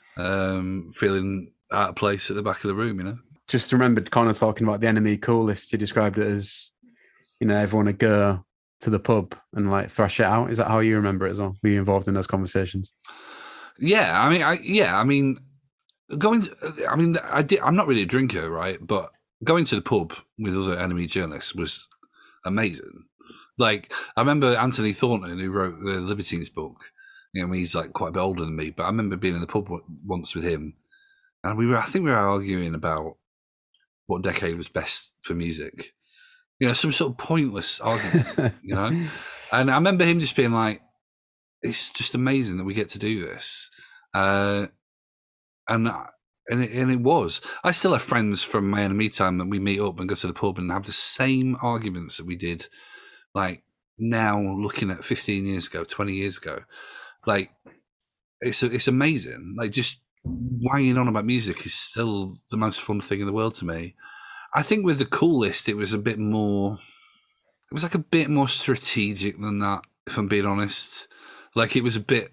um feeling out of place at the back of the room, you know. Just remembered Connor talking about the Enemy cool list. He described it as, you know, everyone would go to the pub and like thrash it out. Is that how you remember it as well? Were you involved in those conversations? Yeah, I mean, I yeah, I mean, going. To, I mean, I did. I'm not really a drinker, right? But going to the pub with other Enemy journalists was amazing. Like, I remember Anthony Thornton, who wrote the Libertines book. You know, he's like quite a bit older than me, but I remember being in the pub once with him, and we were. I think we were arguing about what decade was best for music. You know, some sort of pointless argument, you know? And I remember him just being like, it's just amazing that we get to do this. Uh, and and it, and it was. I still have friends from my Enemy time that we meet up and go to the pub and have the same arguments that we did, like now looking at fifteen years ago, twenty years ago. Like, it's it's amazing. Like, just wanging on about music is still the most fun thing in the world to me. I think with the cool list, it was a bit more, it was like a bit more strategic than that, if I'm being honest. Like, it was a bit,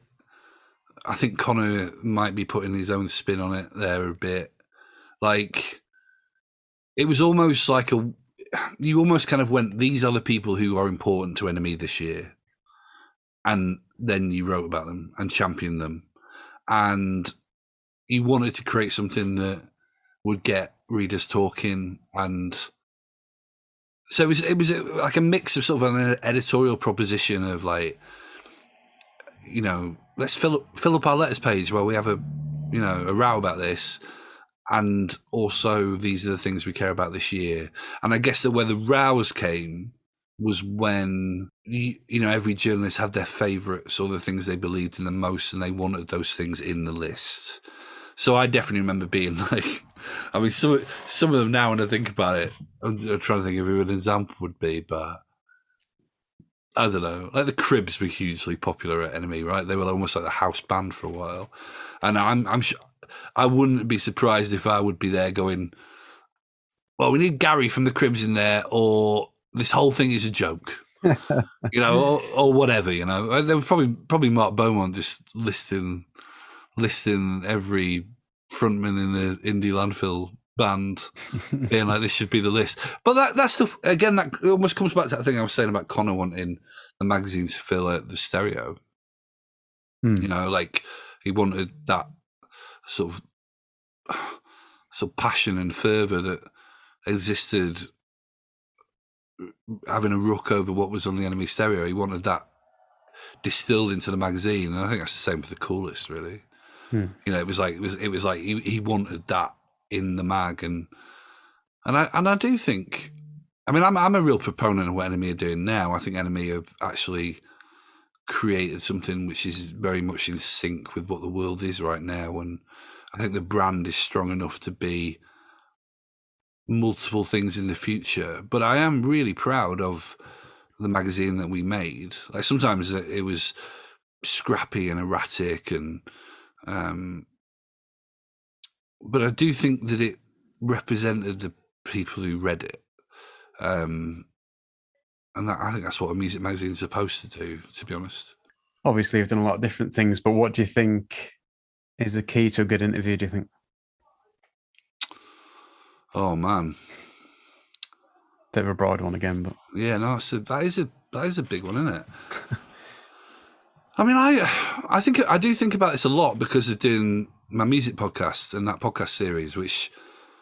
I think Connor might be putting his own spin on it there a bit. Like, it was almost like a, you almost kind of went, these are the people who are important to Enemy this year. And then you wrote about them and championed them. And you wanted to create something that would get readers talking, and so it was it was like a mix of sort of an editorial proposition of like, you know, let's fill up fill up our letters page where we have a you know a row about this, and also these are the things we care about this year. And I guess that where the rows came was when you, you know every journalist had their favourites or the things they believed in the most, and they wanted those things in the list. So I definitely remember being like, I mean, some some of them now when I think about it, I'm, I'm trying to think of who an example would be, but I don't know. Like the Cribs were hugely popular at Enemy, right? They were almost like the house band for a while, and I'm I'm sure I wouldn't be surprised if I would be there going, well, we need Gary from the Cribs in there, or this whole thing is a joke, you know, or, or whatever, you know. There was probably probably Mark Beaumont just listing. listing every frontman in the indie landfill band, being like, this should be the list. But that that stuff, again, that almost comes back to that thing I was saying about Connor wanting the magazine to fill out the stereo. Mm. You know, like he wanted that sort of sort of passion and fervour that existed having a rook over what was on the Enemy stereo. He wanted that distilled into the magazine, and I think that's the same for the Coolest, really. Hmm. You know, it was like it was it was like he, he wanted that in the mag, and and I and I do think I mean, I'm I'm a real proponent of what Enemy are doing now. I think Enemy have actually created something which is very much in sync with what the world is right now, and I think the brand is strong enough to be multiple things in the future. But I am really proud of the magazine that we made. Like sometimes it was scrappy and erratic, and um, but I do think that it represented the people who read it, um, and that, I think that's what a music magazine is supposed to do. To be honest, Obviously, you've done a lot of different things, but what do you think is the key to a good interview? Do you think? Oh man, bit of a broad one again, but yeah, no, it's a, that is a that is a big one, isn't it? I mean, I I think I do think about this a lot because of doing my music podcast and that podcast series, which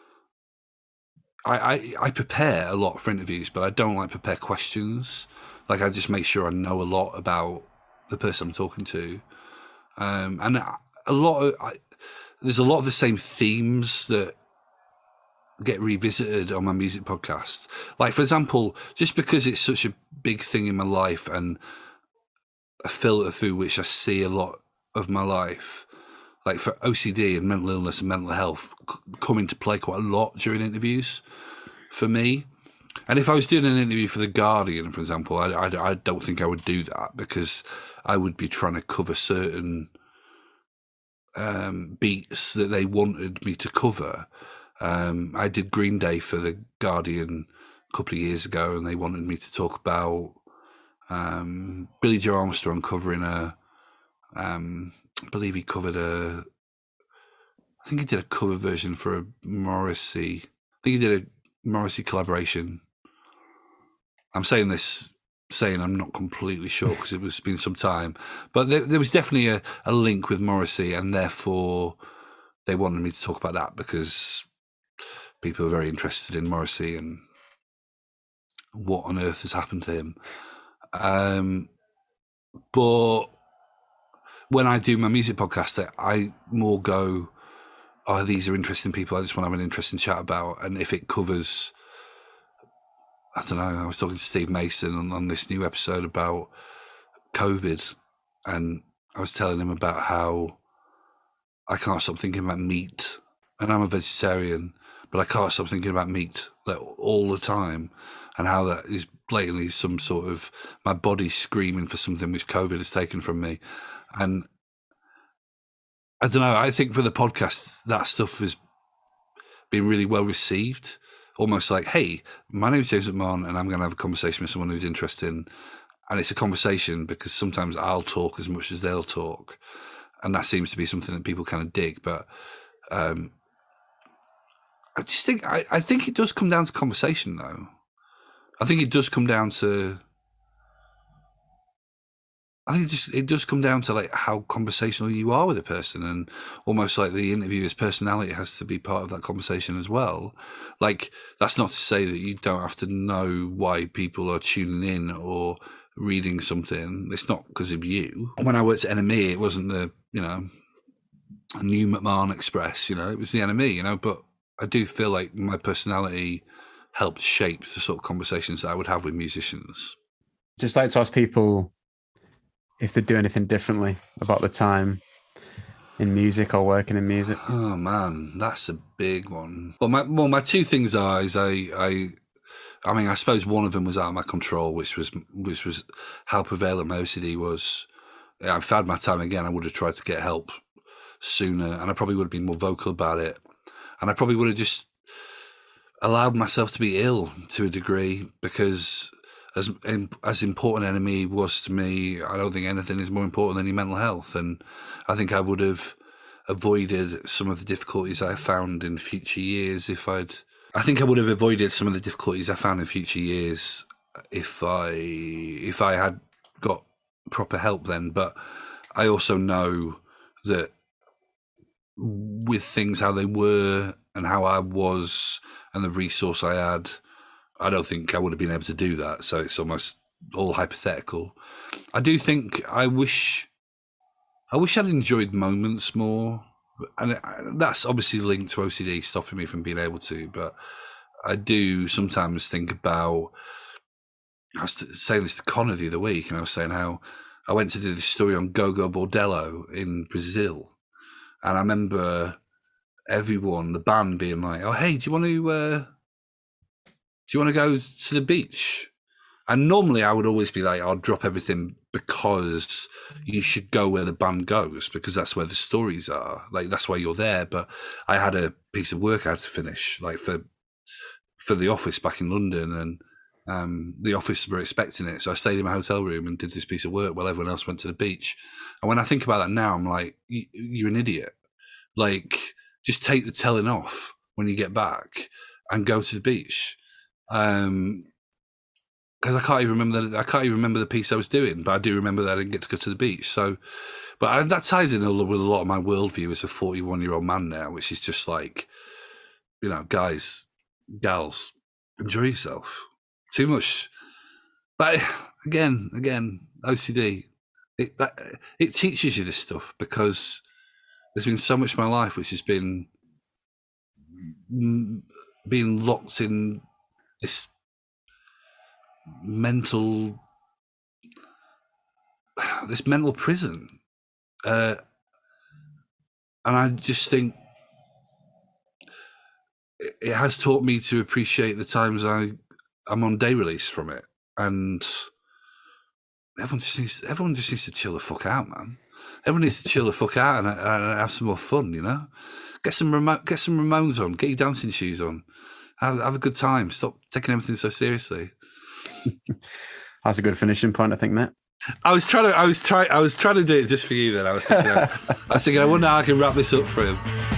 I, I I prepare a lot for interviews, but I don't like prepare questions. Like I just make sure I know a lot about the person I'm talking to, um, and a lot of I, there's a lot of the same themes that get revisited on my music podcast. Like, for example, just because it's such a big thing in my life and a filter through which I see a lot of my life, like for O C D and mental illness and mental health come into play quite a lot during interviews for me. And if I was doing an interview for The Guardian, for example, I, I, I don't think I would do that because I would be trying to cover certain um, beats that they wanted me to cover. Um, I did Green Day for The Guardian a couple of years ago, and they wanted me to talk about um, Billy Joe Armstrong covering a, um, I believe he covered a, I think he did a cover version for a Morrissey, I think he did a Morrissey collaboration. I'm saying this, saying I'm not completely sure because it was been some time, but there, there was definitely a, a link with Morrissey, and therefore they wanted me to talk about that because people are very interested in Morrissey and what on earth has happened to him. Um, but when I do my music podcast, I more go, oh, these are interesting people I just want to have an interesting chat about. And if it covers, I don't know, I was talking to Steve Mason on, on this new episode about COVID, and I was telling him about how I can't stop thinking about meat, and I'm a vegetarian, but I can't stop thinking about meat like all the time, and how that is blatantly some sort of my body screaming for something which COVID has taken from me. And I don't know, I think for the podcast, that stuff has been really well received. Almost like, hey, my name is James McMahon, and I'm going to have a conversation with someone who's interested in, and it's a conversation because sometimes I'll talk as much as they'll talk, and that seems to be something that people kind of dig. But um, I just think I, I think it does come down to conversation, though. I think it does come down to. I think it just it does come down to like how conversational you are with a person, and almost like the interviewer's personality has to be part of that conversation as well. Like, that's not to say that you don't have to know why people are tuning in or reading something. It's not because of you. When I worked at N M E, it wasn't the, you know, New McMahon Express, you know, it was the N M E, you know, but I do feel like my personality helped shape the sort of conversations that I would have with musicians. Just like to ask people if they do anything differently about the time in music or working in music. Oh man, that's a big one. Well, my well, my two things are is I I I mean I suppose one of them was out of my control, which was which was how prevalent my O C D was. If I'd had my time again, I would have tried to get help sooner, and I probably would have been more vocal about it, and I probably would have just allowed myself to be ill to a degree, because as as important N M E was to me, I don't think anything is more important than your mental health. And I think I would have avoided some of the difficulties I found in future years if I'd. I think I would have avoided some of the difficulties I found in future years if I if I had got proper help then. But I also know that with things how they were and how I was and the resource I had, I don't think I would have been able to do that. So it's almost all hypothetical. I do think I wish, I wish I'd enjoyed moments more, and that's obviously linked to O C D stopping me from being able to. But I do sometimes think about. I was saying this to Connor the other week, and I was saying how I went to do this story on Gogo Bordello in Brazil, and I remember everyone, the band, being like, "Oh, hey, do you want to uh, do you want to go to the beach?" And normally I would always be like, I'll drop everything because you should go where the band goes, because that's where the stories are. Like, that's why you're there. But I had a piece of work I had to finish, like for for the office back in London, and um, the office were expecting it. So I stayed in my hotel room and did this piece of work while everyone else went to the beach. And when I think about that now, I'm like, you're an idiot. Like, just take the telling off when you get back and go to the beach. Um, because I can't even remember that I can't even remember the piece I was doing, but I do remember that I didn't get to go to the beach. So, but I, that ties in with a lot of my worldview as a forty-one-year-old man now, which is just like, you know, guys, gals, enjoy yourself. Too much, but again, again, O C D. It that, it teaches you this stuff because there's been so much of my life which has been being locked in this mental this mental prison, uh, and I just think it has taught me to appreciate the times I I'm on day release from it, and everyone just needs everyone just needs to chill the fuck out, man. Everyone needs to chill the fuck out and, and have some more fun, you know. Get some Ramo- get some Ramones on, get your dancing shoes on, have, have a good time. Stop taking everything so seriously. That's a good finishing point, I think, Matt. I was trying to, I was trying, I was trying to do it just for you. Then I was thinking, I was thinking, I wonder how I can wrap this up for him.